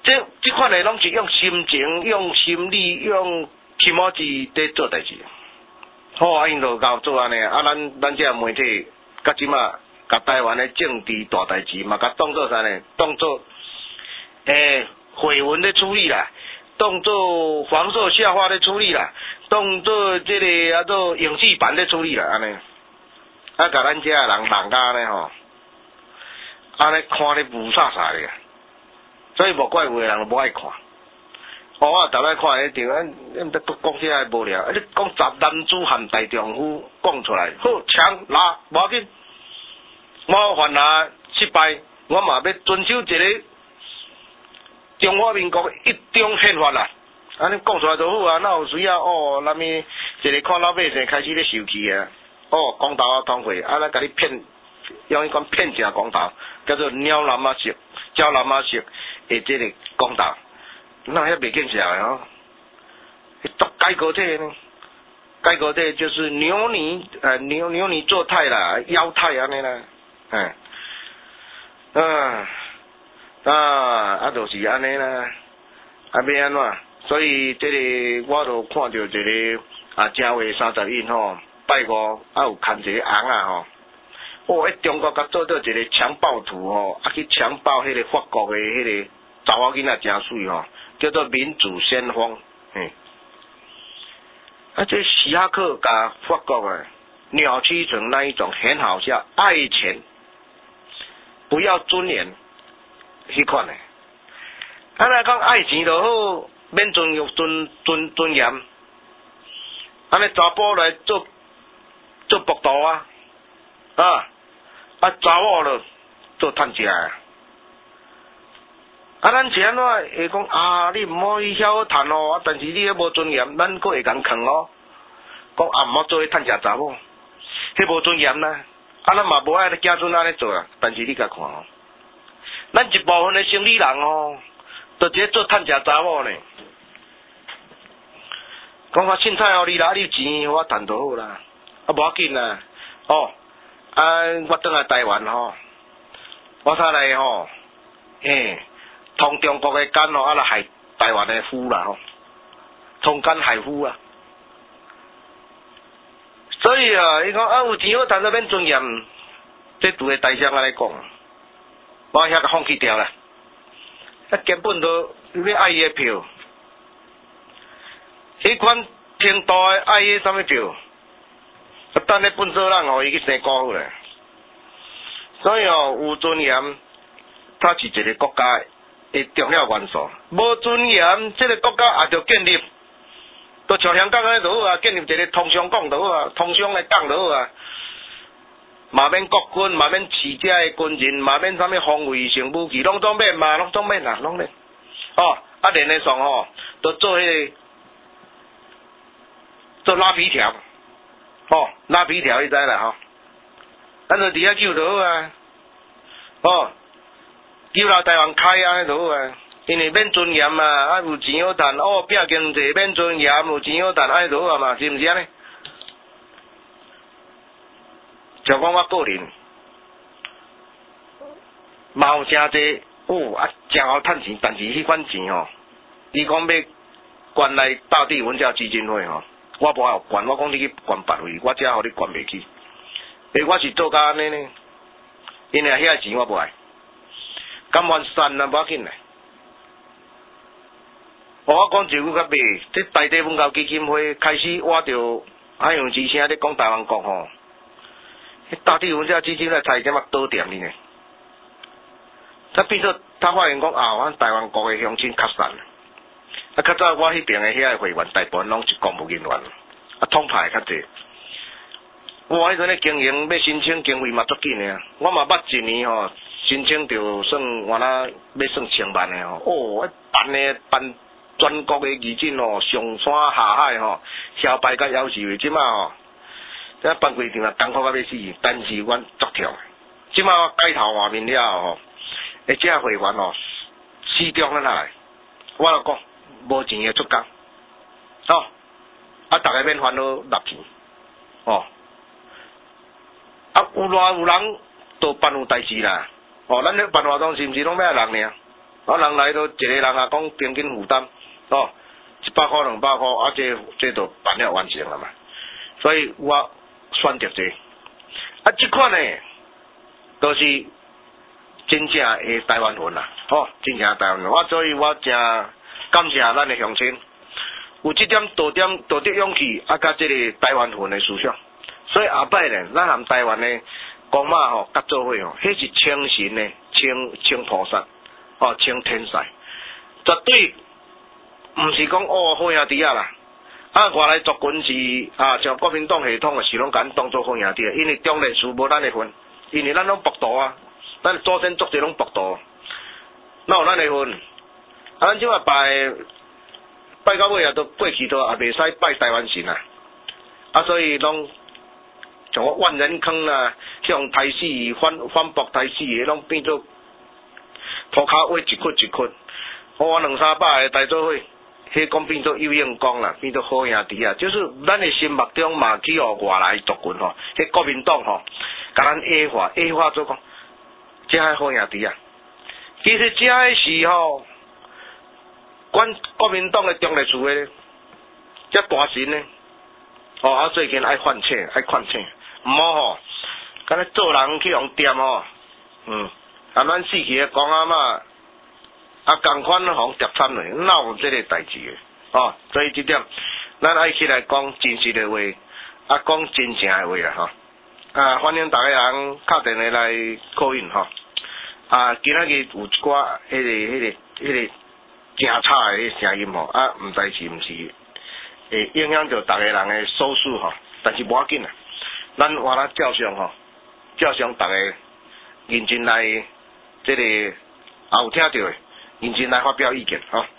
这这款的拢是用心情、用心理、用起码字在做代志。好啊，因就搞做安尼啊，咱咱这媒体，甲即马甲台湾的政治大代志嘛，甲当做啥呢？当做诶绯闻咧处理啦，当做黄色笑话咧处理啦，当做这个啊做影视版咧处理啦，安尼。啊，甲咱这人人家呢吼，安尼看咧无啥啥咧，所以无怪有个人无爱看。哦，我逐摆看迄条，咱咱得讲起来无聊。啊，你讲十男子汉大丈夫讲出来，好强拿无要紧。我犯下失败，我嘛要遵守一个中华民国一中宪法啦。安尼讲出来就好啊，哪有需要哦？咱咪一个看老百姓开始咧受气啊！哦，公道啊，通会，啊，咱甲你骗，用迄款骗食公道，叫做鸟南啊式、鸟南啊式的这个公道。那遐袂见笑的哦，做改革体呢？改革体就是牛泥呃牛牛泥做态啦，腰态安尼啦，嗯，啊啊啊，就是安尼啦，啊要安怎？所以这个我都看到一个啊正月三十一吼，拜五啊有牵一个红啊吼，哦，喺中国甲做到一个强暴图吼，啊去强暴迄个法国的迄个查某囡仔真水吼。叫做民主先锋，嗯，啊，这希哈克甲法国啊，扭曲成那一种很好笑，爱钱，不要尊严，迄款的。啊，来讲爱钱就好，免尊有尊尊尊严，安尼查甫来做做博道啊，啊，啊查某了做趁食啊。啊，咱是安怎会讲啊？你毋好去晓趁哦，啊，但是你迄无尊严，咱佫会共坑哦。讲啊，毋好做去趁食查某，迄无尊严啦。啊，咱嘛无爱咧假阵安尼做啊。但是你甲看哦，咱一部分的生理人哦，就直接做趁食查某呢。讲我凊彩哦，你啦，你有钱我趁就好啦，啊无要紧啦。哦，啊，我转来台湾吼，我才来吼，嘿。通中国的奸哦，啊来害台湾的夫啦吼，通奸害夫啊！所以啊，伊讲啊有钱好赚都免尊严，这对个大商来讲，我遐个放弃掉啦。啊根本都要爱伊的票，迄款天大的爱伊什么票，啊等咧本做人互伊去生股好咧。所以哦，有尊严，它是一个国家的重要元素，无尊严，这个国家也着建立，都像香港安尼就好啊，建立一个通商港就好啊，通商的港就好啊，嘛免国军，嘛免持这的军人，嘛免啥物防卫性武器，拢总免嘛，拢总免啊，拢免。哦，啊，连得上吼，都做迄、那个做拉皮条，哦，拉皮条你知啦吼，咱就伫遐救就好啊，哦。救来台湾开安尼就好啊，因为免尊严嘛，啊有钱好赚，哦拼经济免尊严，有钱好赚安尼就好啊嘛，是毋是安尼？像讲我个人，嘛有诚济哦啊，真好趁钱，但是迄款钱吼，伊讲要捐来大地文教基金会吼，我无有捐，我讲你去捐别位，我只互你捐袂起，诶，我是做甲安尼呢，因为遐钱我无爱。甘愿散啊，无要紧嘞。我讲一句较白，这台地文教基金会开始挖着海洋之声咧讲台湾国吼，迄大地文教基金会差一点仔倒点哩呢。他变做他发现讲啊，阮台湾国的乡亲较散，啊较早我迄边的遐会员大部分拢是公务人员，啊统派较济。我迄阵咧经营要申請经费嘛足紧的啊，我嘛捌一年吼。申请着算原来要算千万的吼，哦，办的办全国的义诊吼，上山下海吼，小白甲夭寿的，即马吼，这办规定啊，艰苦到要死，但是阮足跳，即马我改头换面了吼，诶，这会员吼，始终咱来，我就讲无钱的出工，吼、哦，啊，逐个免烦恼纳钱，哦，啊，有偌有人都办有代志啦。哦，咱咧办活动是毋是拢要人尔？ 啊人来都一个人啊讲平均负担哦，一百块两百块，啊这这就办了完成了嘛。所以我选择这个，啊这款呢，都是真正的台湾魂啦，哦，真正的台湾魂。我所以我真感谢咱的乡亲，有这点多点多点勇气，啊甲这个台湾魂的思想。所以后摆呢，咱含台湾的公妈吼，甲做伙吼，迄是请神的，请请菩萨，哦，请天使，绝对毋是讲哦好兄弟啊啦。啊，外来族群是啊，像国民党系统的是拢敢当做好兄弟，因为中立事无咱的份，因为咱拢博道啊，咱祖先族侪拢博道，哪有咱的份？啊，咱即马拜拜到尾啊，都过去都也袂使拜台湾神啊，啊，所以拢像我万人坑啊，向台死反反驳台死的，拢变做涂骹挖一窟一窟，我两三百个大做伙。迄讲变做有用功啦，变做好兄弟啊！就是咱的心目中嘛，去互外来族群吼，迄国民党吼，甲咱矮化矮化做讲，这系好兄弟啊！其实这个是吼，管国民党的中立处的，这大神呢，哦啊最近爱犯错，爱犯错，毋好吼，敢若做人去用掂吼，嗯，啊咱死去的讲啊嘛。啊，共款互叠参嘞，哪有这个代志的？哦，所以这点，咱爱起来讲真实的话，啊，讲真正的话啦，吼、哦。啊，欢迎大家人敲电话来call in吼。啊，今仔日有一寡迄、那个、迄、那个、迄、那个正吵的声音吼，啊，毋知是毋是会影响到大家人的收视吼，但是无要紧啦，咱换咱照常吼，照常大家认真来，这个也有听到的。认真来发表意见，吼、哦。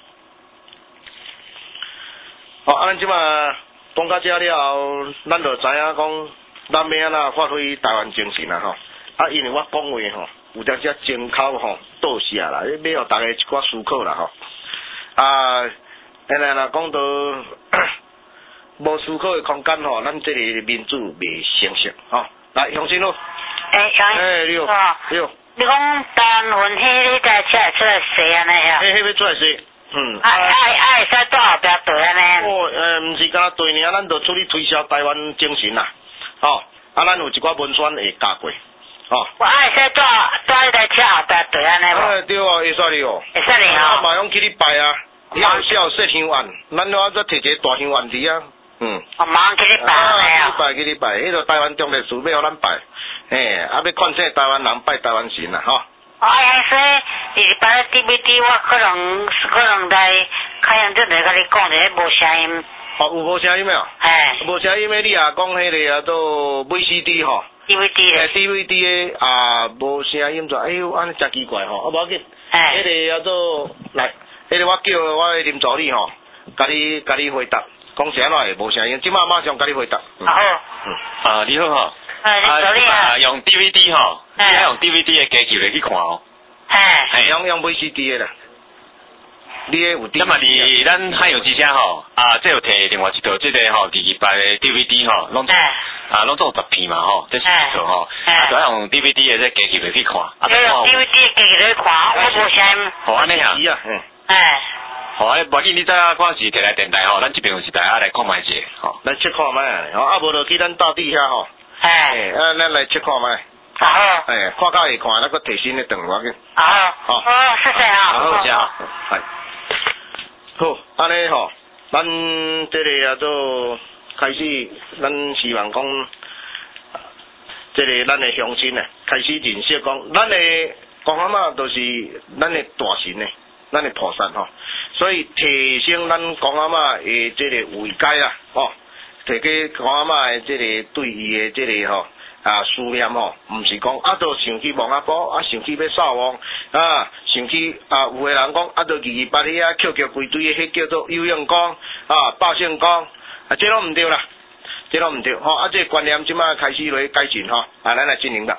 好，啊，咱即马讲到这了后，咱就知影讲，咱要安怎发挥台湾精神啦，吼。啊，因为我讲话吼，有点只真口吼倒下啦，要互大家一寡思考啦，吼。啊，安尼啦，讲到无思考的空间吼，咱这个民主袂成熟，吼、哦。来，乡亲咯。 诶，乡。 诶，你好，你好。 你讲单份迄你才出来出来洗安尼呀？ 迄迄要出来洗，嗯。 爱爱爱使在后壁对安尼。 哦，呃，毋是干那对尔，咱着出去推销台湾精神啦，吼、哦，啊，咱有一寡文宣会加过，吼、哦。 我爱使在在迄台车后壁对安尼无？ 哎，对哦，会使哩哦。 会使哩哦。 啊，马上去你拜啊，你有小小香案，咱我再摕一个大香案伫啊，嗯。 我马上去你拜安尼啊，去拜去你拜，迄个台湾中立事要互咱拜。嘿，啊，要劝说台湾人拜台湾神啦，吼。 我爱说，是摆 D V D， 我可能可能来开样就来甲你讲者，无声音。 哦，有无声音没有？ 哎。 无声音的，你也讲迄个啊，做 V C D 吼。 D V D 咧。 D V D 的啊，无声音就，哎呦，安尼真奇怪吼，啊，无要紧。 哎。 迄个叫做来，迄个我叫我的林助理吼，甲你甲你回答，讲是安怎会无声音，即马马上甲你回答。 嗯、好。 嗯。 啊，你好吼。 哎，林助理啊。 用 D V D 吼，你要用 D V D 的机器来去看哦。 哎。 用用 V C D 的啦。你迄有 D V D。咁啊， 伫咱汉有之声吼，啊，这有摕另外一套，即个吼第二排的 D V D 吼，拢啊拢做十片嘛吼，这是一套吼，啊，就要用 D V D 的这机器来去看。啊， 用 D V D 的机器来看，我无声。 好安尼啊。 嗯。 哎。 好啊，无紧，你再看是摕来电台吼，咱这边有一台啊来看卖者，吼。 来切看卖，吼，啊无就去咱大地遐吼。 哎。 啊，咱来切看卖。 好。 哎，看到会看，那个提醒你等我紧。 好。好。好，谢谢啊。 好，谢好。系。好，安尼吼，咱这个啊做开始，咱希望讲，这个咱的乡亲呢，开始认识讲，咱的讲阿妈都是咱的大神呢，咱的菩萨吼，所以提升咱讲阿妈的这个位阶啦，吼，提起讲阿妈的这个对伊的这个吼。啊，思念吼，毋是讲啊，都想去望阿婆，啊，想去要扫望，啊，想去啊，有个人讲啊，都二二八里啊，捡捡规堆的，迄叫做有用功，啊，报信功，啊，这拢毋对啦，这拢毋对，吼，啊，这个观念即马开始来改进吼，啊，咱来进行啦。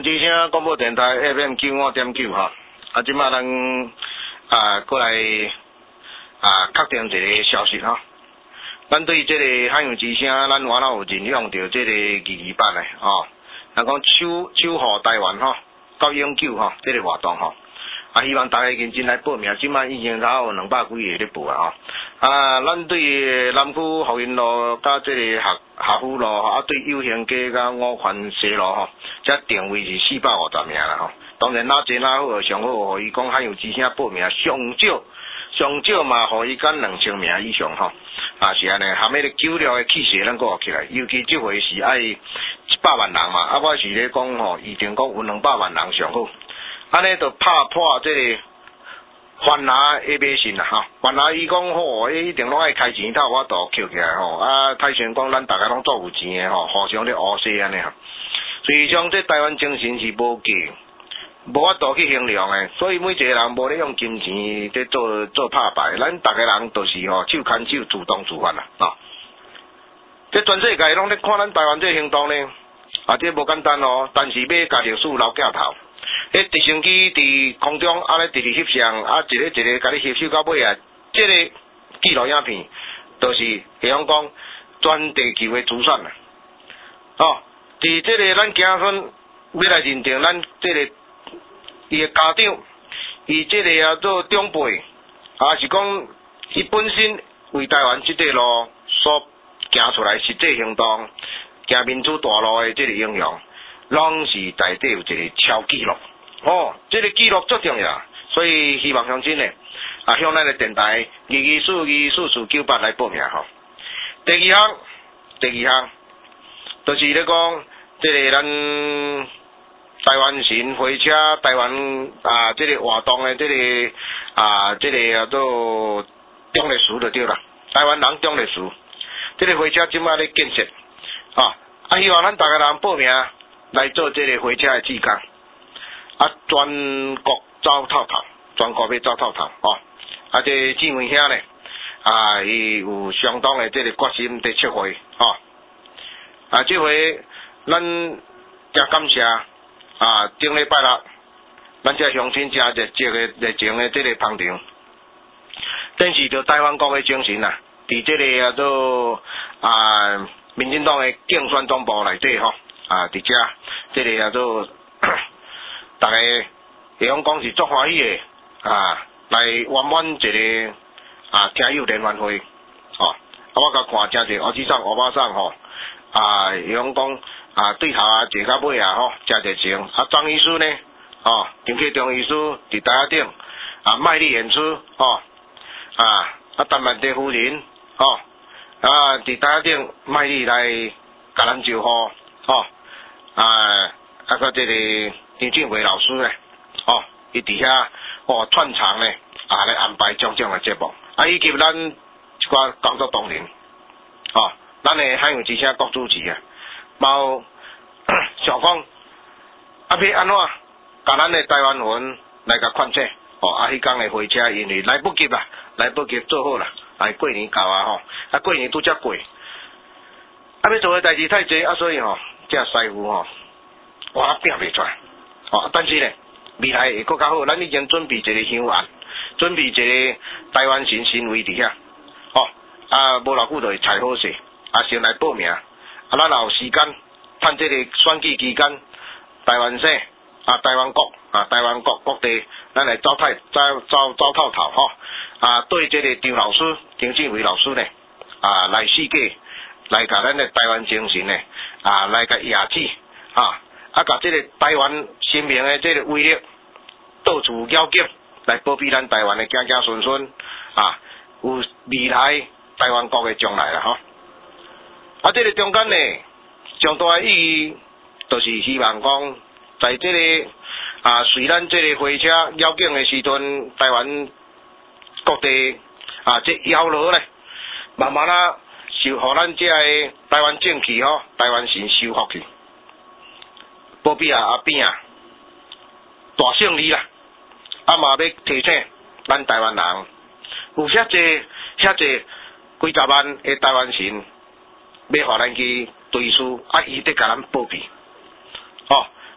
阳之声广播电台 F M 九五点九哈，啊，即马咱啊过来啊确定一个消息哈，咱对这个海洋之声，咱原来有引用到这个二二八的哦，咱讲守守护台湾哈，到永久哈，这个活动哈，啊，希望大家认真来报名，即马已经差有两百几个咧报啊，啊，咱对南区福音路甲这个合合府路，啊，对友兴街甲五环西路吼，这定位是四百五十名啦吼。当然哪济哪好，上好互伊讲海洋之声报名，上少上少嘛，互伊减两千名以上吼。啊是安尼，含迄个酒料的气势咱搁学起来，尤其这回是爱一百万人嘛，啊我是咧讲吼，预定讲有两百万人上好，安尼就拍破这个番拿的迷信啦吼，番拿伊讲吼，伊一定拢爱开钱，头我都捡起来吼，啊泰拳讲咱大家拢做有钱的吼，互相咧乌西安尼吼，所以像这台湾精神是无价，无法度去衡量的，所以每一个人无咧用金钱在做做拍牌，咱大家人都是吼手牵手主动自发啦，啊，这全世界拢咧看咱台湾这行动呢，啊这无简单哦，但是要家己树老架头。迄直升机伫空中，啊咧直直翕相，啊一个一个甲你翕手到尾啊，这个纪录影片，就是会用讲全地球的资产啦。哦，伫这个咱子孙要来认定咱这个伊的家长，伊这个啊做长辈，啊是讲伊本身为台湾这条路所行出来实际行动，行民主大路的这个英雄，拢是内底有一个超纪录。哦，这个记录足重要，所以希望乡亲呢，啊向咱的电台二二四二四四九八来报名吼。第二项，第二项，就是咧讲，这个咱台湾神火车台湾啊，这个活动的这个啊，这个叫做中历史就对啦，台湾人中历史，这个火车即马咧建设，啊，啊希望咱大家人报名来做这个火车的志工。啊，全国走透透，全国要走透透哦！啊，这志伟兄呢，啊，伊有相当的这个决心在出回哦。啊，这回咱真感谢啊，顶礼拜六，咱这乡亲真热情的热情的这个捧场，展示着台湾国的精神啊！伫这个啊做啊，民进党的竞选总部内底吼，啊，伫遮这个啊做。大家会用讲是足欢喜的啊，来圆满一个啊听友联欢会哦。啊，我甲看真侪乌子桑、乌巴桑吼啊，会用讲啊对头啊坐到尾啊吼，真热情。啊，张医师呢，哦，陈启忠医师伫台下顶啊卖力演出哦啊啊，陈曼德夫人哦啊伫台下顶卖力来甲咱招呼哦啊啊个这个。张俊伟老师呢，哦，伊伫遐哦串场呢，啊来安排种种的节目，啊以及咱一寡工作同仁，哦，咱的海洋之声郭主持啊，冇想讲啊要安怎，甲咱的台湾文来甲劝切，哦，啊迄天的火车因为来不及啦，来不及做好啦，啊过年到啊吼，啊过年拄则过，啊要做的代志太济，啊所以吼，这师傅吼，我拼袂出来。哦，但是呢，未来会更较好。咱已经准备一个香案，准备一个台湾神神位伫遐。哦，啊，无偌久就会采好势，啊，先来报名。啊，咱有时间，趁这个选举期间，台湾省啊，台湾国啊，台湾国各地，咱来走太走走走透透吼。啊，对这个张老师、张志伟老师呢，啊，来世界，来甲咱的台湾精神呢，啊，来甲压制啊。啊，甲这个台湾新明的这个威力，到处邀集来保庇咱台湾的子子孙孙啊，有未来台湾国的将来啦吼。啊，这个中间呢，上大的意义，就是希望讲，在这个啊，随咱这个火车邀请的时阵，台湾各地啊，这邀罗咧，慢慢啊，受互咱这个台湾正气吼，台湾神收复去。保庇啊阿扁啊，大胜利啦！啊嘛要提醒咱台湾人，有遐济遐济几十万的台湾神，要互咱去对峙，啊伊得甲咱保庇。哦，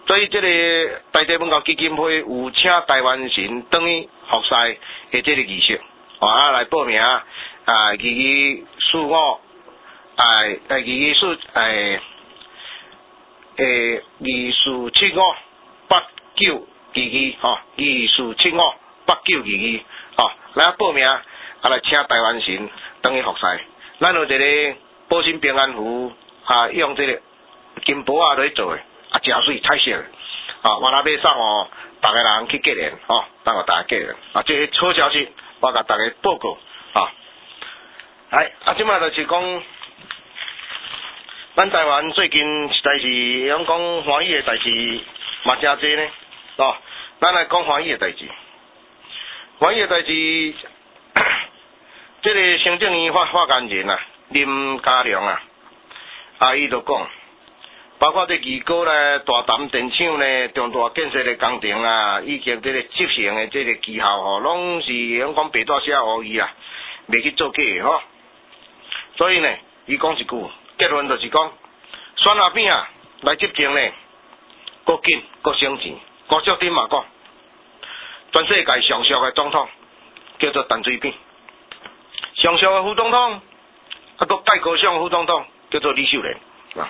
所以这个台地文教基金会有请台湾神等于服侍的这个仪式，啊来报名啊，二二四五，啊二二四诶诶二四七五八九二二吼，二四七五八九二二吼，来报名啊来请台湾神等于服侍，咱有一个保身平安符啊，用这个金箔啊来做的，啊真水彩色的。啊，我那边送哦，大家人去结缘哦，等我大家结缘啊，这是好消息，我甲大家报告啊。来，啊，即摆就是讲，咱台湾最近实在是讲讲欢喜的代志嘛真济呢，哦，咱来讲欢喜的代志，欢喜的代志，这个行政院发发言人啊，林佳良啊，啊，伊就讲。包括这二哥咧、大潭电厂咧、重大建设的工程啊，以及这个执行的这个绩效吼，拢是讲讲白纸写乌字啊，未去做假的吼。所以呢，伊讲一句结论就是讲，选阿扁啊来执政呢，国紧国省钱，国足顶嘛讲，全世界上俗的总统叫做陈水扁，上俗的副总统，啊个最高尚的副总统叫做李秀莲啊。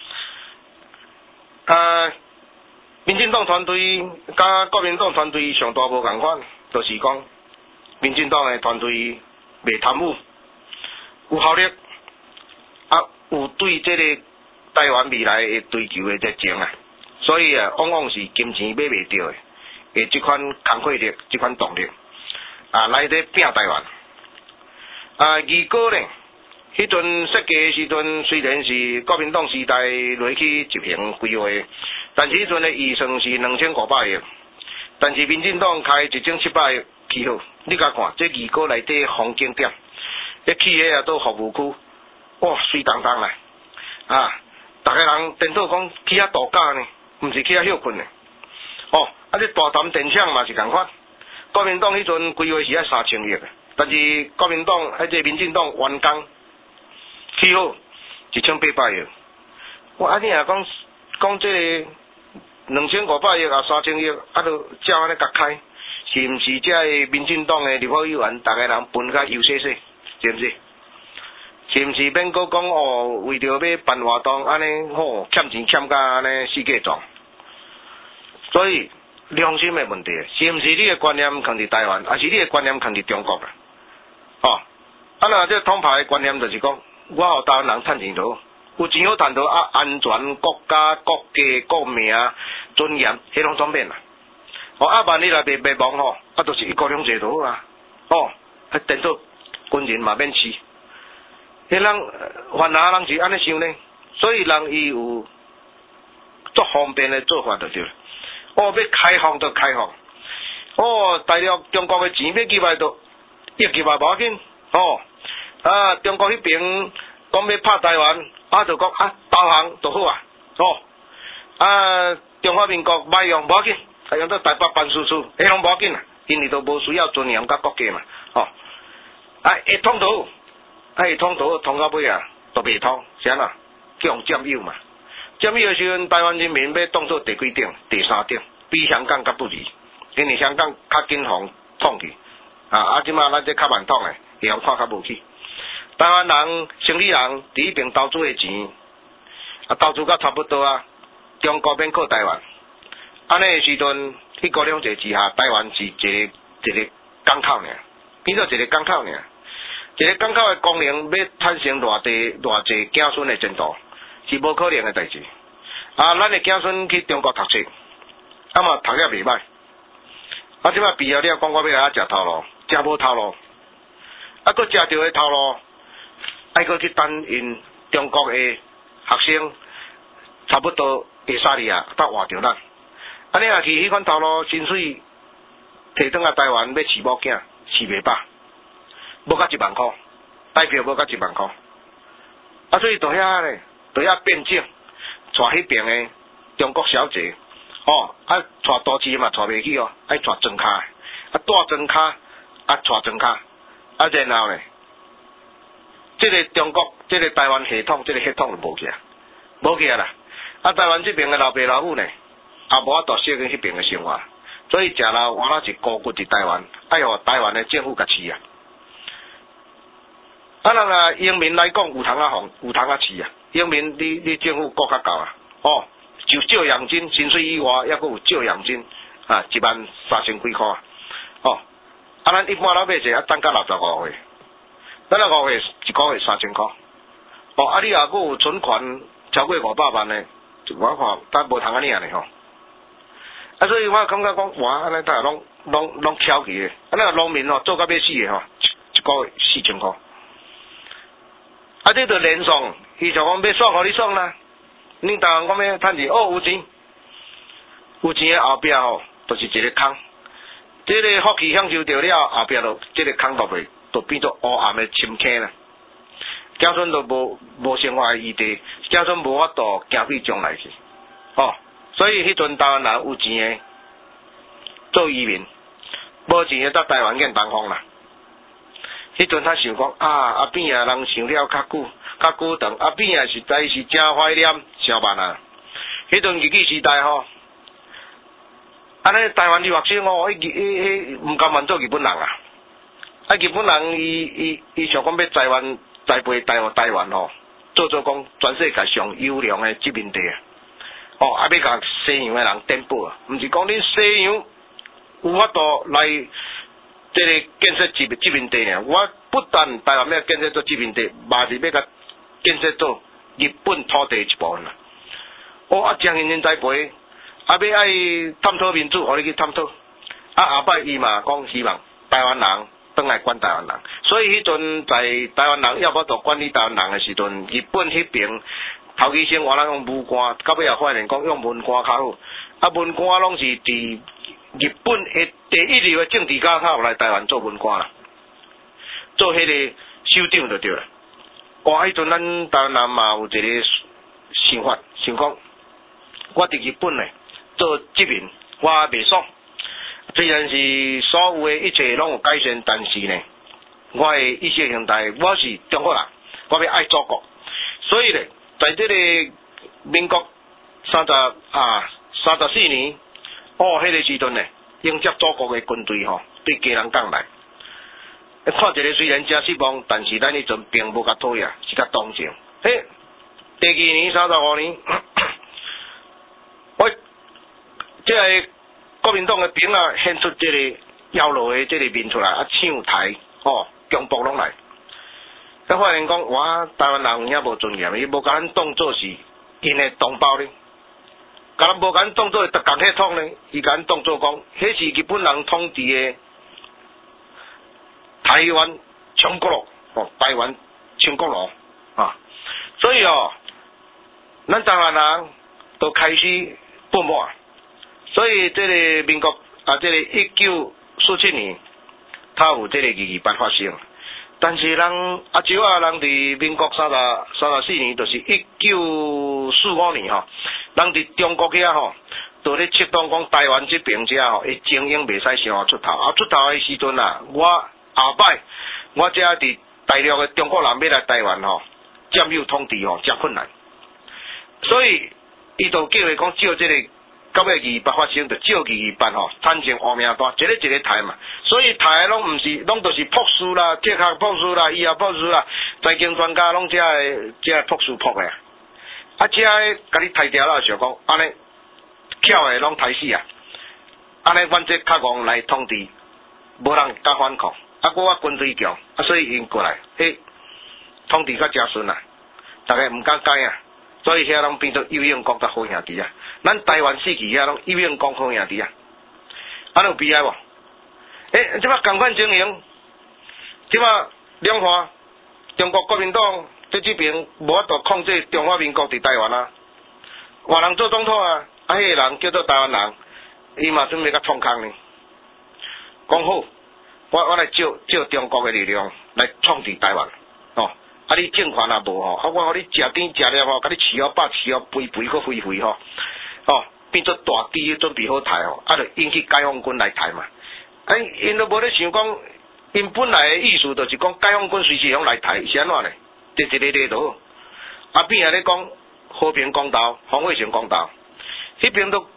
啊，民进党团队甲国民党团队上大无共款，就是讲，民进党的团队袂贪污，有效率，啊有对这个台湾未来的追求的热情啊，所以啊，往往是金钱买袂到的，诶，这款工课力，这款动力，啊来咧拼台湾。啊，二哥呢？迄阵设计的时阵，虽然是国民党时代落去执行规划，但是迄阵的预算是两千五百亿，但是民进党开一千七百亿起好，你甲看这二哥内底风景点，一起个啊都服务区，哇水当当啦，啊，大家人颠倒讲去遐度假呢，毋是去遐休困呢，哦，啊这大潭电厂嘛是共款，国民党迄阵规划是爱三千亿，但是国民党迄个民进党完工。起好一千八百亿，我安尼啊讲讲这个两千五百亿啊三千亿，啊都照安尼甲开，是毋是这个民进党的立法委员，大家人分较优势势，是毋是？是毋是免搁讲哦，为着要办活动，安尼吼欠钱欠甲安尼世界状，所以良心的问题，是毋是你的观念放伫台湾，还是你的观念放伫中国啊？哦，啊那这统派的观念就是讲。我互台湾人趁钱多，有钱好趁多啊！安全、国家、国家、国命、尊严，迄拢总免啦。哦，啊，万一若袂灭亡吼，啊，就是一国两制就好啊。哦，迄颠倒军人嘛免饲，迄人犯哪人是安尼想呢？所以人伊有足方便的做法就对了。哦，要开放就开放。哦，大陆中国的钱要入来就入去嘛，无要紧。哦。啊，中国迄边讲要拍台湾，啊，就讲啊，投降就好啊，哦，啊，中华民国歹用无要紧，啊用到台北办事处，迄拢无要紧啊，因为都无需要尊严甲国家嘛，哦，啊，会通就好，啊，会通就好，通到尾啊，都袂通，是安怎？叫人占有嘛，占有的时阵，台湾人民要当做第几顶、第三顶，比香港较不如，因为香港较紧互统去，啊，啊，即马咱这较慢统诶，会晓看较无去。台湾人、生理人伫迄边投资的钱，啊，投资到差不多啊，中国免靠台湾。安尼的时阵，一国两制之下，台湾是一个一个港口尔，变做一个港口尔。一个港口的功能要产生偌济偌济子孙的前途，是无可能的代志。啊，咱的子孙去中国读册，啊嘛读了袂歹，啊即摆毕业了，讲我要来遐食头路，食无头路，啊，佫食着的头路。爱搁去等因中国的学生，差不多会杀你啊，才换着咱。安尼若去迄款头路，薪水摕转来台湾要饲某囝，饲袂饱，无甲一万箍，代表无甲一万箍。啊，所以到遐咧，到遐变种，带迄边的中国小姐，哦，啊，带大钱嘛带袂起哦，爱带装卡，啊，带装卡，啊，带装卡，啊，然后咧。这个中国，这个台湾系统，这个系统就无去啊，无去啊啦。啊，台湾这边的老爸老母呢， 也无法度适应迄边嘅生活，所以食了活了是孤骨伫台湾，爱互台湾嘅政府甲饲啊。啊，人啊，英民来讲有通啊放，有通啊饲啊。英民你你政府顾较够啊，哦，就照养金，薪水以外，抑佫有照养金啊，一万三千几箍啊，哦，啊，咱一般老百姓啊等到六十五岁，咱啊五岁一个月三千箍，哦，啊，你若佫有存款超过五百万呢，我看咱无通安尼啊呢吼。啊，所以我感觉讲，哇，安尼大家拢拢拢翘起诶，啊，那农民吼做到要死诶吼，一个月四千箍。啊，这着连爽，伊就讲要爽，互你爽啦。恁台湾讲要趁钱，哦有钱，有钱诶后壁吼，就是一个坑。这个福气享受着了，后壁就这个坑落去，就变做黑暗诶深坑啦。加阵都无无生活诶余地，加阵无法度行对将来去。哦，所以迄阵台湾人有钱诶做移民，无钱诶到台湾见东方啦。迄阵他想讲啊，阿扁啊，人想了较久，较久长，阿扁啊实在是真怀念，啥办啊？迄阵日据时代吼，安尼台湾留学生吼，迄迄迄毋甘愿做日本人啊！啊，日本人伊伊伊想讲要台湾栽培台湾台湾吼，做做讲全世界上优良的殖民地啊！哦，啊要甲西洋的人颠覆啊！毋是讲恁西洋有法度来。这个建设殖殖民地呢，我不但台湾要建设做殖民地，嘛是要甲建设做日本土地一部分啦。哦，啊，将认真栽培，啊，要爱探讨民主，互你去探讨。啊，后摆伊嘛讲希望台湾人转来管台湾人，所以迄阵在台湾人要法度管理台湾人的时阵，日本迄边头期先话咱用武官，到尾也发现讲用文官较好，啊，文官拢是伫。日本的第一流的政治家较有来台湾做文官啦，做迄个首长就对啦。哇，迄阵咱台湾人嘛有一个想法，想讲我伫日本呢做殖民，我袂爽。虽然是所有的一切拢有改善，但是呢，我的意识形态我是中国人，我要爱祖国。所以呢，在这个民国三十啊三十四年。哦，迄、那个时阵呢，迎接祖国的军队吼，对家人讲来，看一个虽然真失望，但是咱迄阵并无甲讨厌，是甲同情。嘿，第二年三十五年，我即个国民党的兵啊，献出即个摇落的即个面出来，啊抢台哦，强暴拢来。才发现讲，哇，台湾人遐无尊严，伊无甲咱当作是因的同胞呢。甲咱无甲咱当作特共血统呢，伊甲咱当作讲，迄是日本人统治的台湾冲国路，哦，台湾冲国路啊，所以哦，咱台湾人都开始不满，所以这个民国啊，这个一九四七年，他有这个二二八发生，但是人阿舅啊，人伫民国三十三十四年，就是一九四五年吼。人伫中国遐吼，都咧测量讲台湾这边遮吼，伊精英袂使想出头，啊出头的时阵啊，我后摆我遮伫大陆的中国人要来台湾吼，占有统治吼，真困难。所以伊就叫伊讲照这个九月二二八发生，就照二二八吼，产生乌命大，一个一个台嘛。所以台的拢毋是，拢都是朴素啦，铁壳朴素啦，医药朴素啦，财经专家拢遮个遮朴素朴的。啊，遮个甲你抬掉了，想讲安尼巧诶，拢抬死啊！安尼，阮这较戆来统治，无人甲反抗。啊，我啊军队强，啊，所以因过来，诶，统治较诚顺啊，大家毋敢改啊，所以遐拢变做友英国甲好兄弟啊。咱台湾死去遐拢友英国好兄弟啊，安尼有悲哀无？诶，即摆共款情形，即摆两岸中国国民党。在这边无法度控制中华民国伫台湾啊，换人做总统啊，啊，迄个人叫做台湾人，伊嘛准备甲创空呢。讲好，我我来借借中国的力量来创治台湾，哦，啊你政权也无吼，啊我互你食甜食了吼，甲你饲好饱饲好肥肥个肥肥吼，哦，变做大鸡准备好刣吼，啊就引起解放军来刣嘛，啊因都无咧想讲，因本来的意思就是讲解放军随时拢来刣，是安怎呢？第一个地图，啊边仔咧讲和平公道、黄卫成公道，迄边都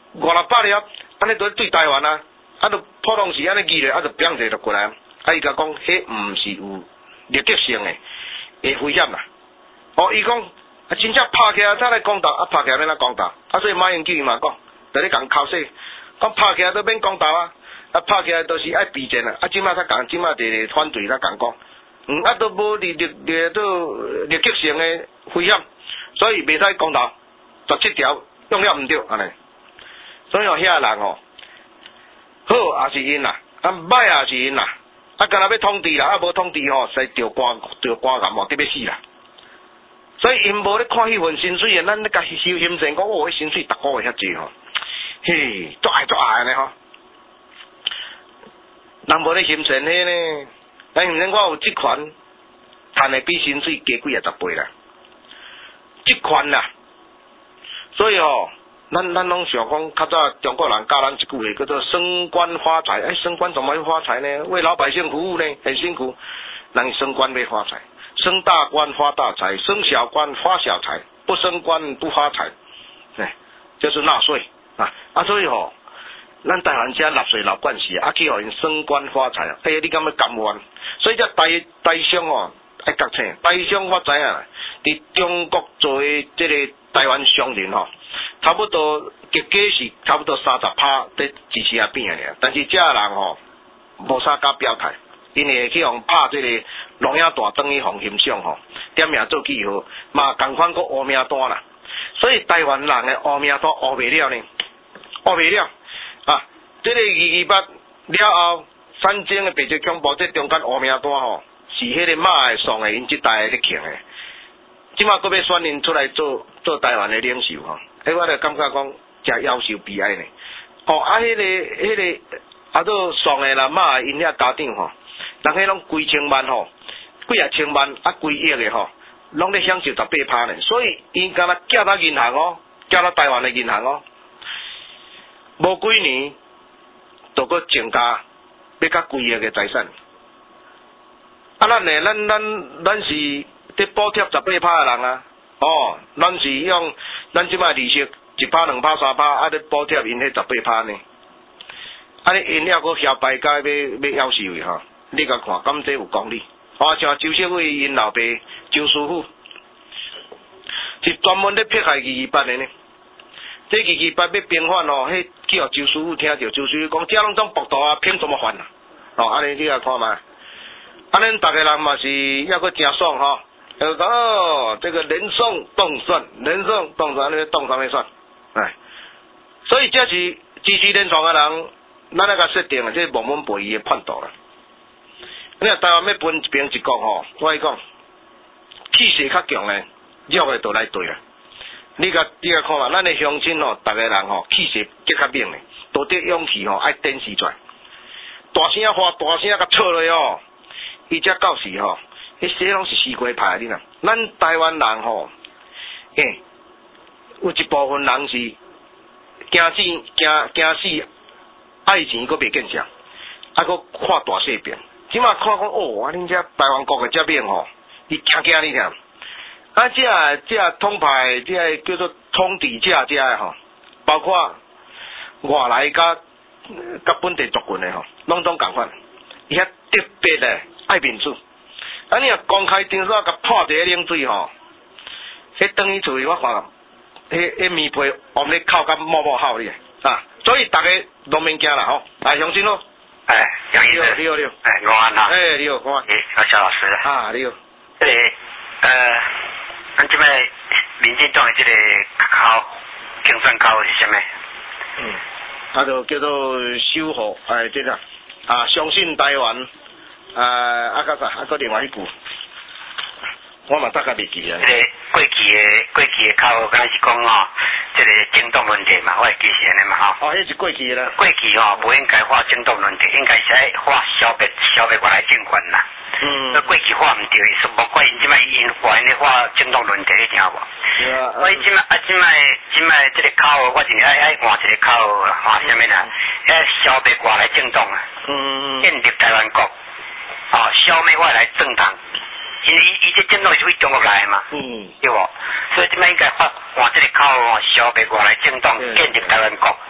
五六百粒，安尼都对台湾啊，啊，就普通时安尼记咧，啊，就砰一下就过来，啊，伊甲讲，迄毋是有立即性诶，会危险啦。哦，伊讲，啊，真正拍起来才来公道，啊，拍起来免来公道，啊，所以马英九伊嘛讲，在咧共口说，讲拍起来都免公道啊，啊，拍起来都是爱避战啊，啊，即摆才共，即摆伫反对才共讲，嗯，啊，都无立立立都立即性诶危险，所以袂使公道，十七条用了毋对安尼。所以哦，遐人哦，好也是因啦，啊歹也是因啦，啊干若要统治啦，啊无统治吼，使着肝着肝癌哦，得要死啦。所以因无咧看迄份薪水啊，咱咧家己收心神讲，哦，迄薪水逐个月遐济吼，嘿，足爱足爱安尼吼。人无咧心神迄呢，咱毋免我有即款，赚的比薪水加几啊十倍啦，即款啦，所以吼。咱咱拢想讲，较早中国人教咱一句话叫做升官发财。哎，升官怎么会发财呢？为老百姓服务呢，很辛苦。人升官会发财，升大官发大财，升小官发小财，不升官不发财。哎，就是纳税啊啊！所以吼、哦，咱台湾遮纳税老惯势，啊去互因升官发财，哎，你敢要甘愿？所以这台台商哦，爱觉醒。台商我知影，伫中國做诶即個台灣商人吼。差不多结果是差不多三十趴在支持啊边个尔，但是这人吼无啥敢表态，因为去互拍这个龙眼大等于互欣赏吼，点名做记号，嘛共款个乌名单啦。所以台湾人的乌名单乌袂了呢，乌袂了啊！这个二二八了后，三征的白色恐怖，这中间乌名单吼是迄个马的送的，因即代咧庆的，即马佫要选因出来做做台湾的领袖吼。哎，我就感觉讲真夭寿悲哀呢。哦，啊，迄、那个、迄、那个，啊，都爽的啦，嘛，因遐家长吼，人迄拢几千万吼，几啊千万啊，几亿的吼，拢咧享受十八趴呢。所以，因敢若寄到银行哦，寄到台湾的银行哦，无几年，就搁增加，要甲几亿的财产。啊，咱呢，咱咱咱是伫补贴十八趴的人啊。哦，咱是用咱即摆利息一趴、两趴、三趴，啊，咧补贴因迄十八趴呢。啊，你因了个嚣摆甲要要夭寿的吼，你甲看，敢这有讲理？哦，像周小伟因老爸周师傅，是专门咧迫害二二八的呢。这二二八要平反哦，迄去互周师傅听着，周师傅讲，这拢种暴徒啊，凭怎么反啊？哦，安尼你甲看嘛？啊，恁逐个人嘛是还阁真爽吼。呃哦，这个人送动算，人送动算，那动上面算，哎，所以这是支持连创的人，咱那个设定啊，这是蒙蒙背伊的叛徒啦。你若台湾要分一边一国吼，我讲气势较强咧，弱的都来对啦。你甲你甲看嘛，咱的乡亲吼，逐个人吼气势极较猛咧，都得勇气吼爱展示出来，大声话大声甲吵落哦，伊才到时吼。迄些拢是西瓜派的啦，咱台湾人吼，诶、欸，有一部分人是惊死惊惊死，爱钱佫袂见啥，啊佫看大细病，即马看讲哦，啊恁遮台湾国的遮面吼，伊惊惊你听，啊遮遮统派遮叫做统治者遮的吼，包括外来甲甲本地族群的吼，拢总共款，伊遐特别的爱民主。啊！你若公开张煞甲破一个冷水吼，迄等于厝里我看，迄迄面皮往咧靠甲冒冒好哩啊！所以大家拢免惊啦吼，来相信咯。 哎，杨医生， 你好，你好， 哎，我安啦。 哎，你好，我。 哎，我肖老师。 啊，你好。 这个呃，咱即摆民进党的这个口竞选口是啥物？ 嗯，啊，就叫做守护哎，这个啊，相信台湾。啊，啊，甲啥？啊，搁另外一句，我嘛大概袂记啊。 这个过去的过去的口，敢是讲哦，这个政党问题嘛，我会记是安尼嘛吼。 哦，迄是过去啦。 过去哦，无应该画政党问题，应该是爱画消灭消灭外来政权啦。嗯。所以过去画毋对，是无怪因即摆因画因咧画政党问题，你听无？是啊。所以即摆啊，即摆即摆这个口，我是爱爱换一个口，换啥物啦？爱消灭外来政党啊。嗯。建立台湾国。哦，消灭外来政党，因为伊伊这政党是为中国来的嘛，嗯，对无？所以即摆应该换换这个口哦，消灭外来政党，建立台湾国。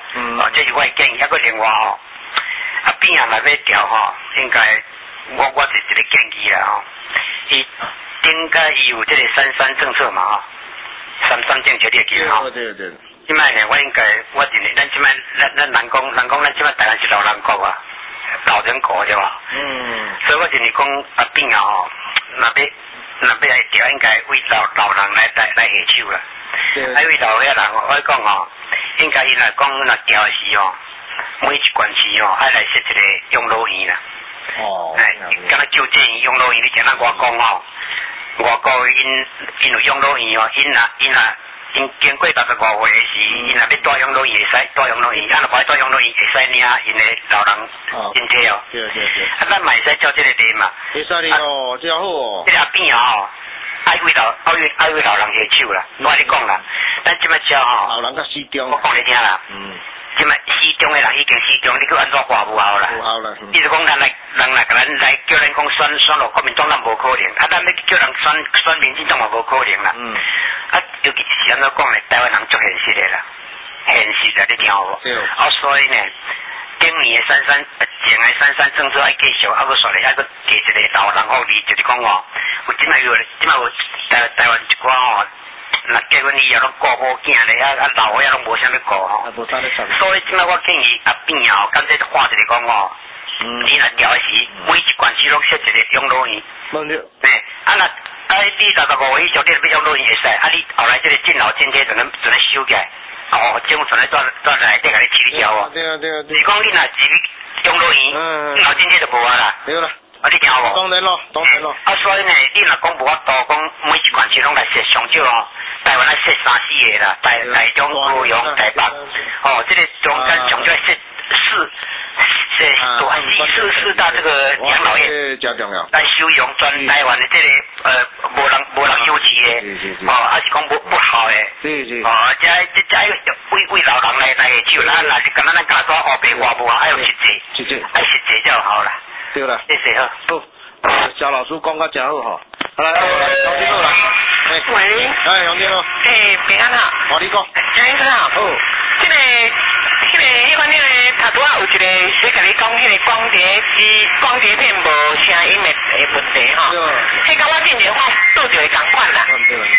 嗯。 哦，这是我的建议，还个另外吼，啊边啊来要调吼，应该我我是一个建议啦吼，伊应该伊有这个三三政策嘛吼，三三政策你会记得吼。 对对对。 即摆呢，我应该我认为咱即摆咱咱人讲人讲咱即摆台湾是老人国啊，老人国对吧？ 嗯。 所以我认为讲啊边啊吼，若要若要来调，应该为老老人来来来下手啦。啊，为老遐人我讲吼，应该伊来讲若调的时吼，每一关市吼爱来设一个养老院啦。 哦。 哎，敢若救济养老院，你听咱我讲吼，外国因因有养老院哦，因若因若。因经过六十五岁时，因若要带养老院会使带养老院，啊，若歹带养老院会使领因的老人津贴哦。 对对对。 啊，咱嘛会使照这个例嘛。 会使哩哦，真好哦。 这个边哦，爱为老爱为爱为老人下手啦，我跟你讲啦，咱即摆遮吼。 老人较死中。 我讲你听啦。嗯。即摆死中的人已经死中，你去安怎活无效啦？ 无效啦。 意思讲，咱来人来甲咱来叫咱讲选选落国民党，咱无可能。啊，咱要叫人选选民进党嘛无可能啦。嗯。啊，尤其是安怎讲咧？台湾人足现实的啦，现实啊，你听有无？ 对。 啊，所以呢，今年的三三前的三三政策爱继续，啊，佮说咧，啊，佮加一个老人福利，就是讲哦，有即摆有，即摆有台台湾一寡吼，若结婚以后拢顾无囝咧，啊啊老伙仔拢无啥物顾吼。啊，无啥咧上。所以即摆我建议啊边啊，干脆画一个讲哦，嗯，你若调的时，每一关市拢设一个养老院。 冇了。 诶，啊若。啊！你六十五岁以上，你要养老院会使，啊！你后来这个敬老津贴就能就能收起来，哦，政府就能转转来底甲你取消哦。对啊对啊对。是讲你若入养老院，敬老津贴就无啊啦。对啦。啊，你听无？当然咯，当然咯。啊，所以呢，你若讲无法度讲每一关市拢来设上少哦，台湾来设三四个啦，台台中、高雄、台北，哦，这个中间上少设四。这多四四大这个养老院来收容全台湾的这个呃无人无人有钱的，哦，还是讲不不好的，哦，这这这为为老人来来下手啦，那是干咱咱家做黑白话无啊，爱有实际，实际，爱实际就好啦。对啦，谢谢好。好，肖老师讲甲真好吼。好来，杨天路啦。喂。哎，杨天路。哎，平安啊。我你讲。张医生啊。好。这个。迄个迄款迄个头拄仔有一个在甲你讲，迄个光碟机光碟片无声音的诶问题吼。迄甲我之前我拄着会共款啦。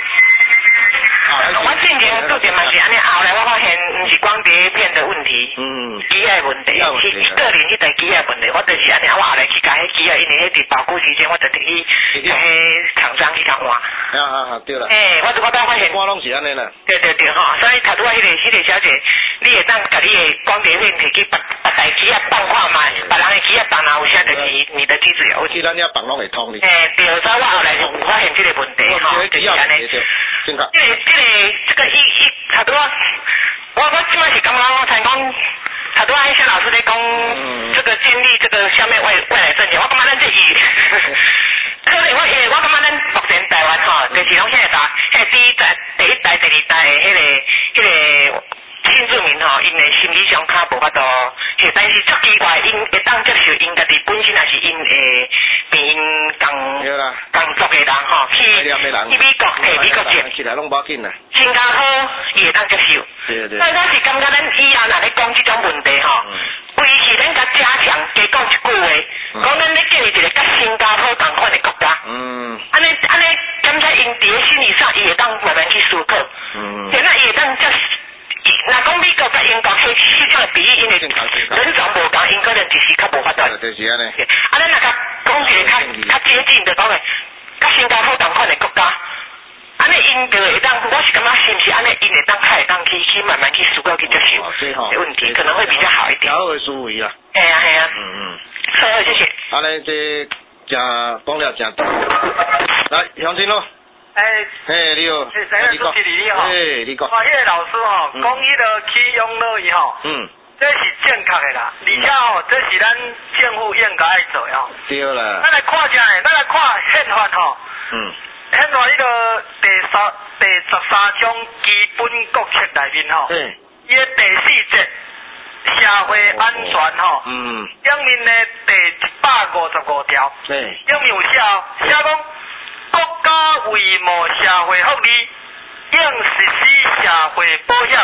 我之前拄着嘛是安尼，后来我发现毋是光碟片的问题，嗯，机仔问题，是伊个人迄台机仔问题，我就是安尼，我后来去甲迄机仔，因为迄伫保固期间，我就去甲迄厂商去甲换。啊啊啊，对啦。诶，我我当发现。我拢是安尼啦。对对对吼，所以头拄仔迄个迄个小姐，你会当甲你的光碟片摕去别别台机仔放看嘛，别人的机仔放哪有啥就是你的机子有。其咱遐放拢会通哩。诶，对，所以我后来就发现这个问题吼，就是安尼。这个这个这个一一头拄仔，我我即摆是感觉才讲。头拄仔，谢老师咧讲，这个建立这个下面外外来政权，我感觉咱这是，可能我诶，我感觉咱目前台湾吼，就是讲现在打，现在第一代、第一代、第二代诶，迄个、迄个新住民吼，因诶心理上较无法度，但是足奇怪，因会当接受因家己本身也是因诶，变因工工作诶人吼，去去美国摕美国籍，起来拢无要紧啦。新加坡伊会当接受。对对。所以我是感觉咱以后若咧讲即种问题吼，维持咱甲加强，加讲一句话，讲咱咧建立一个甲新加坡同款的国家。嗯。安尼安尼，检查因伫咧心理上，伊会当慢慢去思考。嗯。然后伊会当接，若讲美国甲英国迄迄种的比喻，因为人种无共，因可能就是较无法度。就是安尼。啊，咱若甲讲一个较较接近的讲诶，甲新加坡同款的国家。安尼因就会当，我是感觉是毋是安尼因会当较会当去去慢慢去思考去接受的问题，可能会比较好一点。好的思维啦。系啊系啊。嗯嗯。好，谢谢。安尼这真讲了真多。来，乡亲咯。哎。嘿，你好。是谁的主持人你好。嘿，你讲。我迄个老师吼，讲迄个去养老院吼。嗯。这是正确的啦，而且吼，这是咱政府应该爱做哦。对啦。咱来看一下诶，咱来看宪法吼。嗯。现在迄个第三第十三章基本国策内面吼，伊个第四节社会安全吼，嗯，上面呢第一百五十五条，对，上面有写写讲国家为谋社会福利，应实施社会保险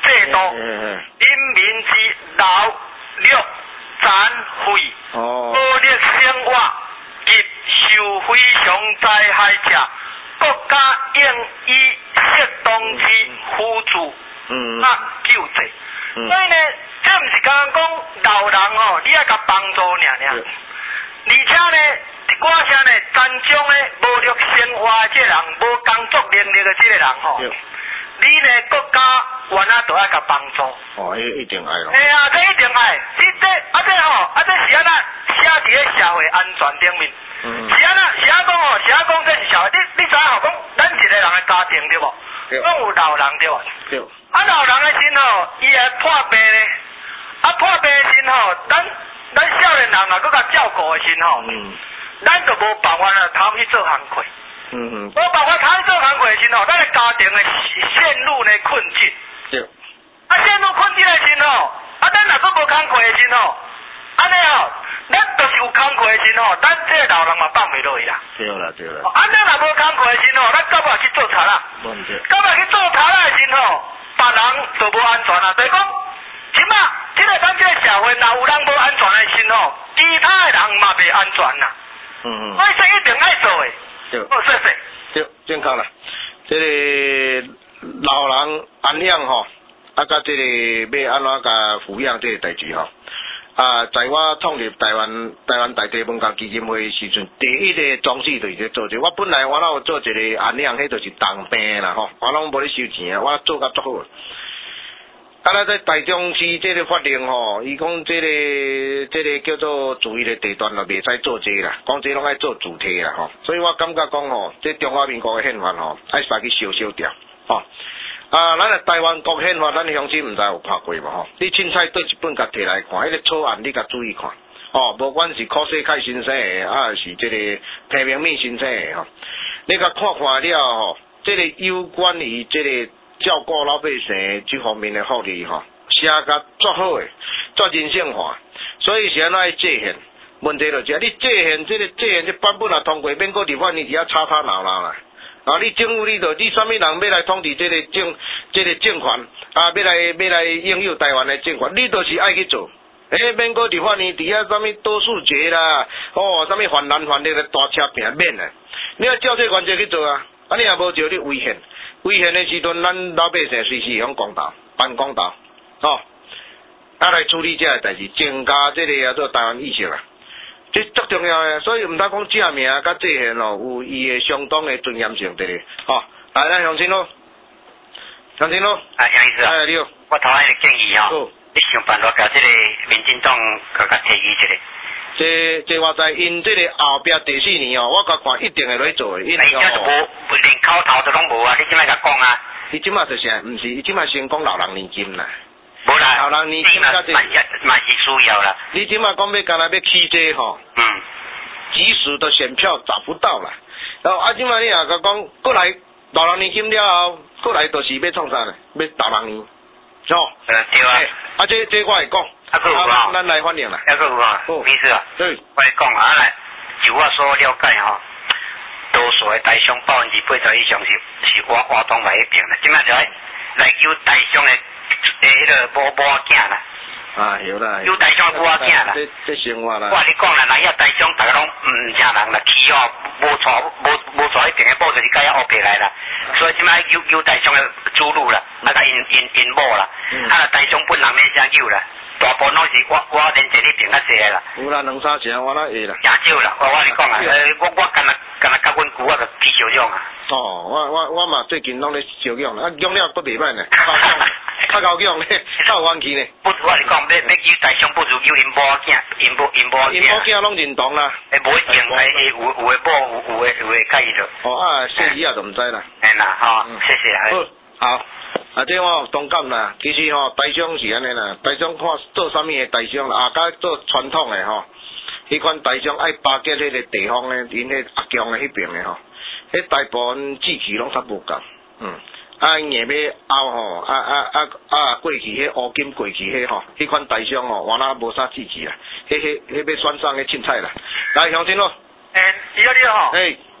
制度，人民之劳力残废，暴力生活及受非常灾害者，国家应以适当之辅助啊救济。所以呢，这毋是刚刚讲老人吼，你要甲帮助尔尔，而且呢。我啥呢？真将咧无力生活的这个人，无工作能力的这个人吼，你呢国家原啊都爱甲帮助。 哦，迄一定爱咯。 哎啊，这一定爱。你这啊这吼啊这是安那写伫咧社会安全顶面。嗯。是安那是安讲吼，是安讲这是社会。你你知影吼讲，咱一个人的家庭对无？对。讲有老人对无？对。啊老人的时吼，伊会破病咧。啊破病的时吼，咱咱少年人若搁甲照顾的时吼。嗯。咱就无办法啦，偷去做工课。嗯嗯。无办法偷去做工课的时候，咱个家庭会陷入呢困境。对。啊，陷入困境的时候，啊，咱若搁无工课的时候，安尼吼，咱就是有工课的时候，咱这个老人嘛放袂落去啦。对啦对啦。啊，咱若无工课的时候，咱到尾去做贼啦。冇唔对。到尾去做贼啦的时候，别人就无安全啦。就是讲，即马，即个咱这个社会，若有人无安全的时候，其他的人嘛袂安全啦。嗯嗯，所以这一定爱做诶。对，好，谢谢。对，健康啦。这个老人安养吼，啊，甲这个要安怎甲抚养这个代志吼，啊，在我创立台湾台湾大地文教基金会时阵，第一个宗旨就是咧做这。我本来我哪有做一个安养，迄就是当兵啦吼，我拢无咧收钱啊，我做甲足好。啊！咱在台中市这个法令吼，伊讲这个这个叫做主义的地段就袂使做这啦，讲这拢爱做主体啦吼。所以我感觉讲吼，这中华民国的宪法吼，爱使去修修掉吼。啊，咱个台湾国宪法，咱乡亲毋知有看过无吼？你凊彩倒一本甲摕来看，迄、那个草案你甲注意看。哦，无管是考试开先生的，啊是这个提名面先生的吼，你甲看看了吼，这个有关于这个。照顾老百姓这方面的福利吼，写甲足好诶，足人性化，所以是安怎爱制宪？问题就是你制宪，这个制宪这版本啊通过，免搁立法院底下吵吵闹闹啦。啊，你政府你着你啥物人要来统治这个政这个政权，啊，要来要来拥有台湾的政权，你都是爱去做。诶，免搁立法院底下啥物多数决啦，哦，啥物泛蓝泛绿的大车拼免啊，你要照这原则去做啊，啊，你也无照你违宪。危险的时阵，咱老百姓随时用公道办公道，吼，啊来处理这个代志，增加这个叫做台湾意识啦，这足重要的。所以毋通讲正名甲制宪咯，有伊的相当的尊严性伫咧，吼。来，咱乡亲咯，乡亲咯，啊，乡医师啊，哎，你好，我头下个建议吼，你想办法甲这个民进党甲甲提议一下。这这我知，因这个后壁第四年哦，我甲看一定会来做的。因为哦，无连口头都拢无啊！你即摆甲讲啊？伊即摆就是毋是？伊即摆先讲老人年金啦。无啦，老人年金甲这嘛嘛是需要啦。你即摆讲要干那要起这吼？嗯。即时的选票找不到啦。然后啊，即摆你也甲讲，过来老人年金了后，过来就是要创啥呢？要老人年，哦。呃，对啊。啊，这这我会讲。啊，佫有啊，咱来反映啦。啊，佫有啊，秘书啊，对，我来讲啊，来，就我所了解吼，多数的台商百分之八十以上是是活活动来迄边啦，即摆就来来有台商的诶，迄个某某仔囝啦。啊，有啦。有台商某仔囝啦。这这生活啦。我你讲啦，若遐台商逐个拢毋正人啦，去哦，无带无无带迄边的某就是甲遐乌白来啦，所以即摆有有台商的主路啦，啊甲因因因某啦，啊台商本人免啥有啦。大部分拢是我我连坐你边较济啦。有啦，两三成我哪会啦。真少啦，我我你讲啊，我我干那干那甲阮舅啊个去小养啊。哦，我我我嘛最近拢咧小养啦，啊养了都袂歹呢，较高养咧，较有元气呢。不，我是讲要要救台商，不如救因某囝，因某因某囝。因某囝拢认同啦。诶，无一定，诶有有诶某有有诶有诶介意着。哦啊，谢姨啊就毋知啦。哎啦，好，谢谢啊。好。啊，这我有同感啦。其实吼、喔，台商是安尼啦，台商看做啥物诶台商啦，啊，甲做传统诶吼，迄款台商爱巴结迄个地方诶，因迄阿强诶迄边诶吼，迄大部分志气拢较无共，嗯，啊，硬要拗吼，啊啊啊啊，过去迄乌金过去迄吼，迄款台商吼，原来无啥志气啦，迄迄迄要选上诶凊彩啦。来，乡亲咯，诶，你好你好，诶。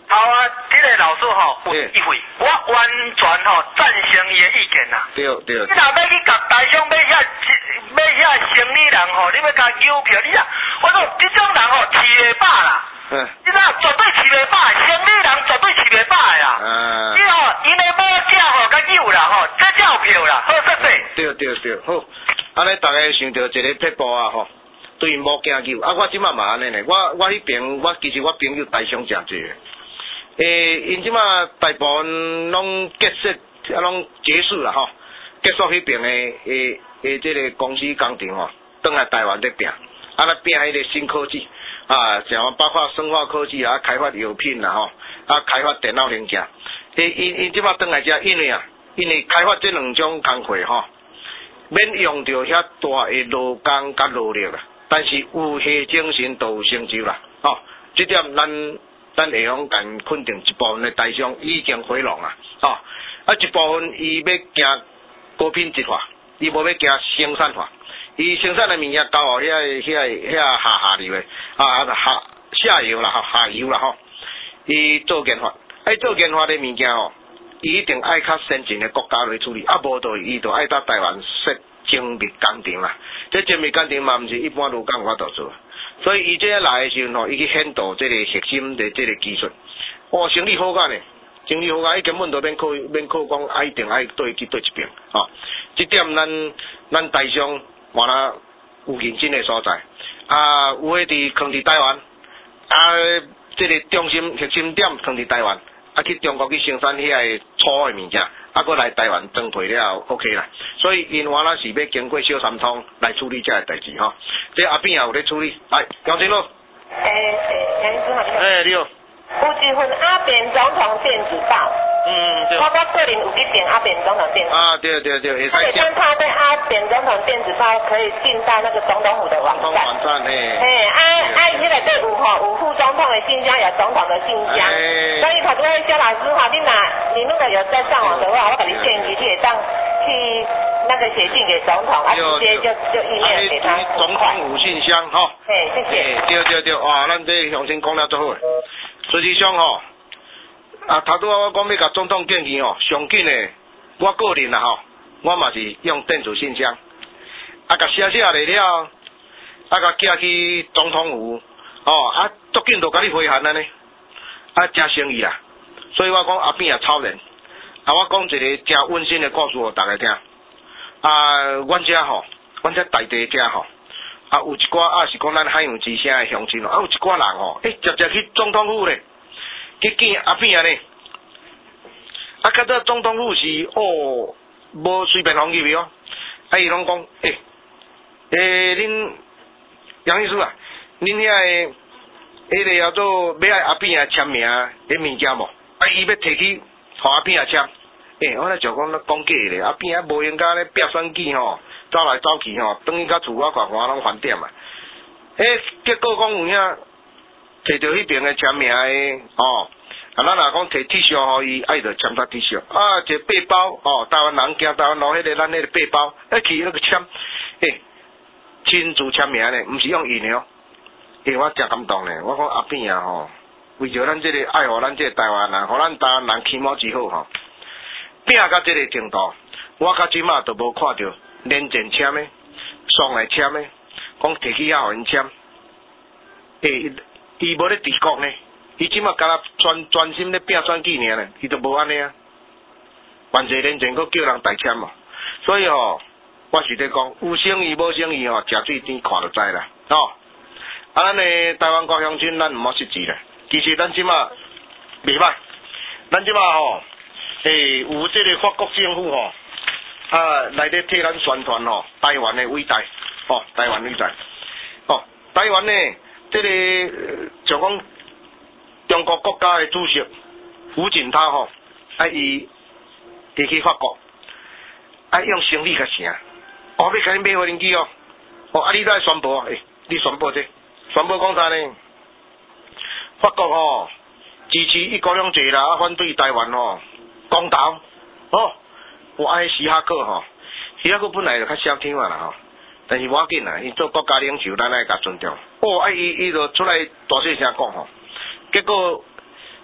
好啊，这个老师吼有机会，我完全吼赞成伊的意见啦。 对对。 你若要去甲台商买遐买遐生意人吼，你要甲邮票，你啊，我说这种人吼饲袂饱啦。嗯。你知绝对饲袂饱，生意人绝对饲袂饱的啦。嗯。你吼，因的买价吼较有啦吼，这才有票啦，好说说。 对对对，好。安尼大家想到一个撇步啊吼。对因无惊求，啊！我即马嘛安尼呢，我我迄边我其实我朋友台商诚济诶，诶，因即马大部分拢结束，啊，拢结束啦吼，结束迄边诶诶诶，即个公司工厂吼，倒来台湾咧拼，啊，咧拼迄个新科技，啊，像包括生化科技啊，开发药品啦吼，啊，开发电脑零件，诶，因因即马倒来遮，因为啊，因为开发这两种工课吼，免用着遐大诶劳工甲劳力啦。但是有下精神都有成就啦，哦，这点咱咱会用敢肯定一部分的台商已经回笼啊，哦，啊一部分伊要行高品质化，伊无要行生产化，伊生产的物件交互遐遐遐下下游的啊下下游啦，下游啦吼，伊做研发，爱做研发的物件吼，伊一定爱较先进的国家来处理，啊无就伊就爱到台湾设精密工厂啦。这精密工厂嘛，毋是一般劳工法度做，所以伊这来的时候吼，伊去显导这个核心的这个技术，哦，生意好干呢，生意好干，伊根本都免靠免靠讲，啊一定爱对去对一边，哦，这点咱咱台商完啦有认真的所在，啊，有诶伫囥伫台湾，啊，这个中心核心点囥伫台湾，啊去中国去生产遐个粗诶物件。啊，搁来台湾增配了 ，OK 啦。所以因原来是要经过小三通来处理这个代志吼。这阿扁也有咧处理，来杨金路。 诶诶，杨医师好。 诶，你好。 有一份阿扁总统电子报。嗯，对。我我个人有去订阿扁总统电子。啊， 对对对，会使。 而且他在阿扁总统电子报可以进到那个总统府的网站。 总统网站诶。 诶，啊啊，伊迄内底有吼，有副总统的信箱，有总统的信箱。诶。所以头拄个肖老师哈，你若你如果有在上网的话，我给你建议，你也当去那个写信给总统，啊，直接就就 email 给他。 总统府信箱吼。 嘿，谢谢。 对对对，哇，咱这乡亲讲了最好诶。实际上吼。啊，头拄仔我讲要甲总统建议吼，上紧诶，我个人啊吼，我嘛是用电子信箱，啊，甲写写来了，啊，甲寄去总统府，哦，啊，足紧就甲你回函安尼，啊，真诚意啦。所以我讲阿扁也超人，啊，我讲一个真温馨的故事互大家听。啊，阮遮吼，阮遮大地遮吼，啊，有一寡啊是讲咱海洋之声的乡亲哦，啊，有一寡人吼，诶、欸，直接去总统府咧。去见阿扁安尼，啊，较早总统府是哦，无随便放入去哦，啊，伊拢讲，诶、欸，诶、欸，恁杨医师啊，恁遐个迄个叫做要爱阿扁啊签名的物件无？啊，伊要摕去互阿扁啊签，诶、欸，我咧就讲咧讲假咧，阿扁啊无应该咧逼选举吼，走来走去吼，等于甲厝我看看拢翻点啊，诶、欸，结果讲有影。摕到迄边的签名的哦，啊，咱若讲摕 T 恤互伊，爱着签他 T 恤，啊，一个背包哦，台湾人行台湾路迄个咱迄个背包，一去那个签，诶，亲自签名咧，毋是用印的哦，诶，我真感动咧，我讲阿扁啊吼，为着咱这个爱护咱这个台湾人，互咱台湾人起码之好吼，拼到这个程度，我到即马都无看到连前签的，双来签的，讲摕去遐互因签，诶。伊无咧治国呢，伊即马敢若专专心咧拼选举尔呢，伊都无安尼啊。万岁年前佫叫人代签嘛，所以吼，我是咧讲有生意无生意吼，食水甜看就知啦，吼。啊，咱诶台湾高乡亲，咱毋好失志咧。其实咱即马袂歹，咱即马吼，诶有即个法国政府吼，啊来咧替咱宣传吼台湾诶伟大，吼台湾伟大，吼台湾呢。这个就讲中国国家的主席胡锦涛吼，啊伊伊去法国，啊用生理较成，哦要甲你买回轮机哦，哦啊你来宣布啊，诶、欸、你宣布这，宣布讲啥呢？法国吼支持一国两制啦，啊反对台湾吼公投，哦，我爱希哈克吼，希哈克本来就较少听话啦吼。但是无要紧啦，伊做国家领袖，咱爱甲尊重。哦，啊，伊伊就出来大细声讲吼，结果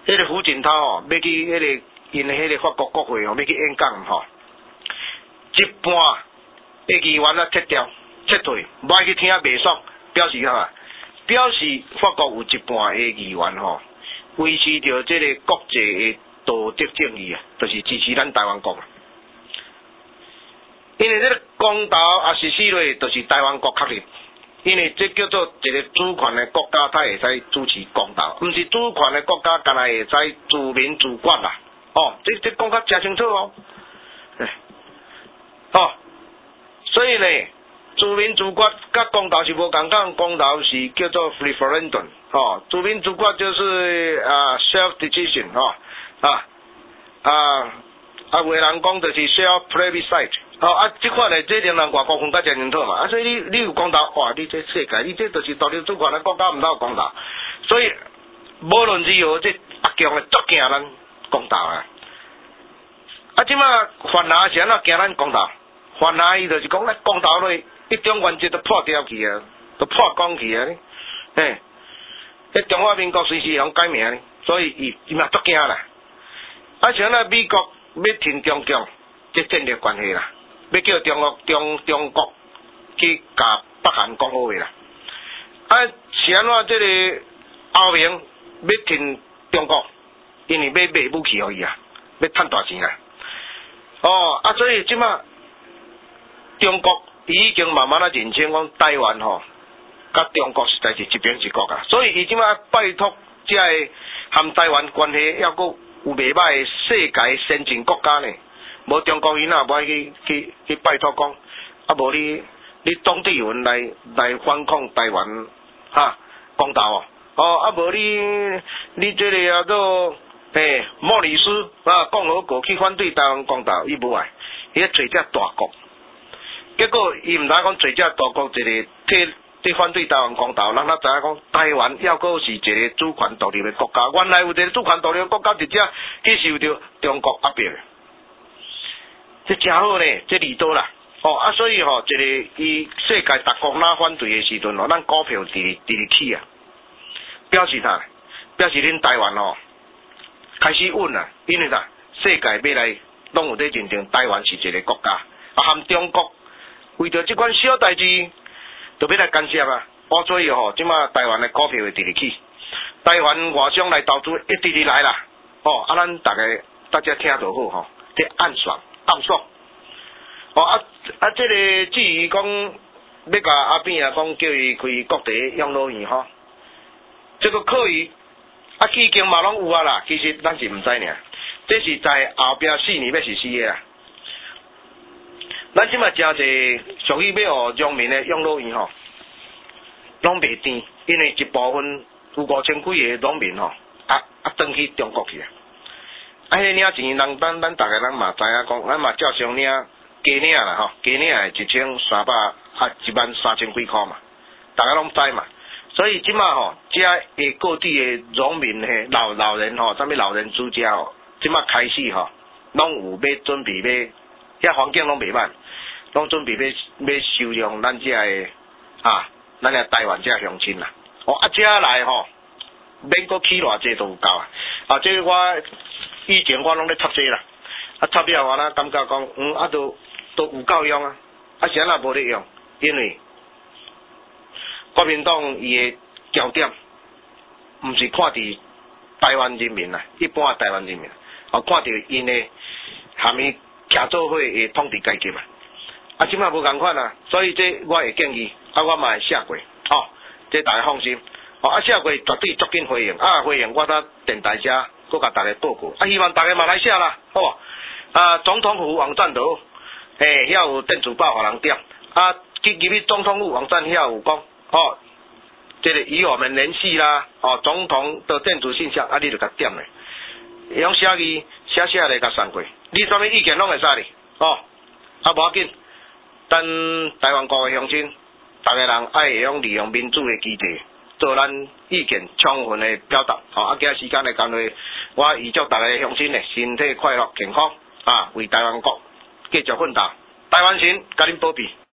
迄个胡锦涛吼，要去迄个因迄个法国国会吼，要去演讲吼，一半的议员啊撤掉撤退，无爱去听袂爽，表示啥？表示法国有一半的议员吼，维持着即个国际的道德正义啊，就是支持咱台湾国。因为这个公投也是死落，就是台湾国确立。因为这叫做一个主权的国家，它会使主持公投，毋是主权的国家，干那会使自民自管啦。哦，这这讲较真清楚哦。哦，所以呢，自民自管甲公投是无共讲，公投是叫做 referendum， 哦，自民自管就是啊 self decision， 哦，啊啊啊，有个人讲就是 self plebiscite。哦啊，即款嘞，这令人外国分甲真清楚嘛。啊，所以你你有公投，哇，你这世界，你这就是独立主权的国家，毋通有公投。所以无论如何，这北京诶足惊咱公投啊。啊，即马泛蓝是安怎惊咱公投？泛蓝伊就是讲，咱公投咧一种原则都破掉去啊，都破讲去啊，嘿，迄中华民国随时会改名呢，所以伊伊嘛足惊啦。啊，像咱美国要停中共，这战略关系啦。要叫中国中中国去甲北韩讲好话啦，啊是安怎？即个欧盟要挺中国，因为要卖武器互伊啊，要赚大钱啊。哦啊，所以即马中国已经慢慢啊认清讲台湾吼，甲中国实在是一边一国啊，所以伊即马拜托即个含台湾关系还佫有袂歹诶世界先进国家呢。无中国因啊，无爱去去去拜托讲，啊无你你当地人来来反抗台湾哈公投哦，哦啊无你你这个啊做诶莫里斯啊共和国去反对台湾公投，伊无爱，伊咧找只大国，结果伊毋知讲找只大国一个替替反对台湾公投，让他知影讲台湾还佫是一个主权独立的国家，原来有一个主权独立的国家直接去受到中国压迫。这真好呢，这利多啦，哦啊，所以吼、哦，一个伊世界各国哪反对的时阵吼，咱股票直直起啊，表示啥？表示恁台湾吼开始稳啊，因为啥？世界要来拢有在认定台湾是一个国家，啊，含中国为着这款小代志，就要来干涉啊，哦，所以吼、哦，即马台湾的股票会直起，台湾外商来投资一直直来啦，哦，啊，咱大家大家听就好吼，这暗爽。暗爽，哦啊啊！这个至于讲要甲阿扁啊讲叫伊开国地养老院吼，这个可以啊，已经嘛拢有啊啦。其实咱是毋知尔，这是在后壁四年要实施的啦。咱即马真侪属于要互农民的养老院吼，拢袂甜，因为一部分有五千几个农民吼，啊啊，转去中国去啊。啊，迄领钱人，咱咱大家咱嘛知影讲，咱嘛照常领加领啦吼，加领诶一千三百啊一万三千几箍嘛，大家拢知嘛。所以即马吼，遮诶各地诶农民嘿老老人吼，啥物老人之家吼，即马开始吼，拢有要准备要，遐环境拢袂歹，拢准备要要收容咱遮诶啊，咱遐台湾遮乡亲啦。哦，啊遮来吼，免阁起偌济都有够啊。啊，这个我。以前我拢咧插济啦，啊插了我啦，感觉讲，嗯啊都都有够用啊，啊是安那无咧用，因为国民党伊诶焦点，毋是看伫台湾人民啦，一般台湾人民，啊看伫因诶含伊徛做伙诶统治阶级嘛，啊即摆无共款啊，所以这我会建议，啊我嘛会写过，哦，这大家放心，哦啊写过绝对足紧回应，啊回应我搭电台遮。搁甲大家报告，啊，希望大家嘛来写啦，好啊，总统府网站度，诶，遐有电子报互人点，啊，去入去总统府网站遐有讲，哦，这个与我们联系啦，哦，总统的电子信箱，啊，你就甲点咧，用写字写写咧甲送过，你啥物意见拢会使哩，哦，啊，无要紧，等台湾国的乡亲，大家人爱会用利用民主的机制。做咱意见充分的表达，吼、哦！啊，今仔时间的讲话，我预祝大家乡亲呢身体快乐健康，啊，为台湾国继续奋斗，台湾神甲恁保庇。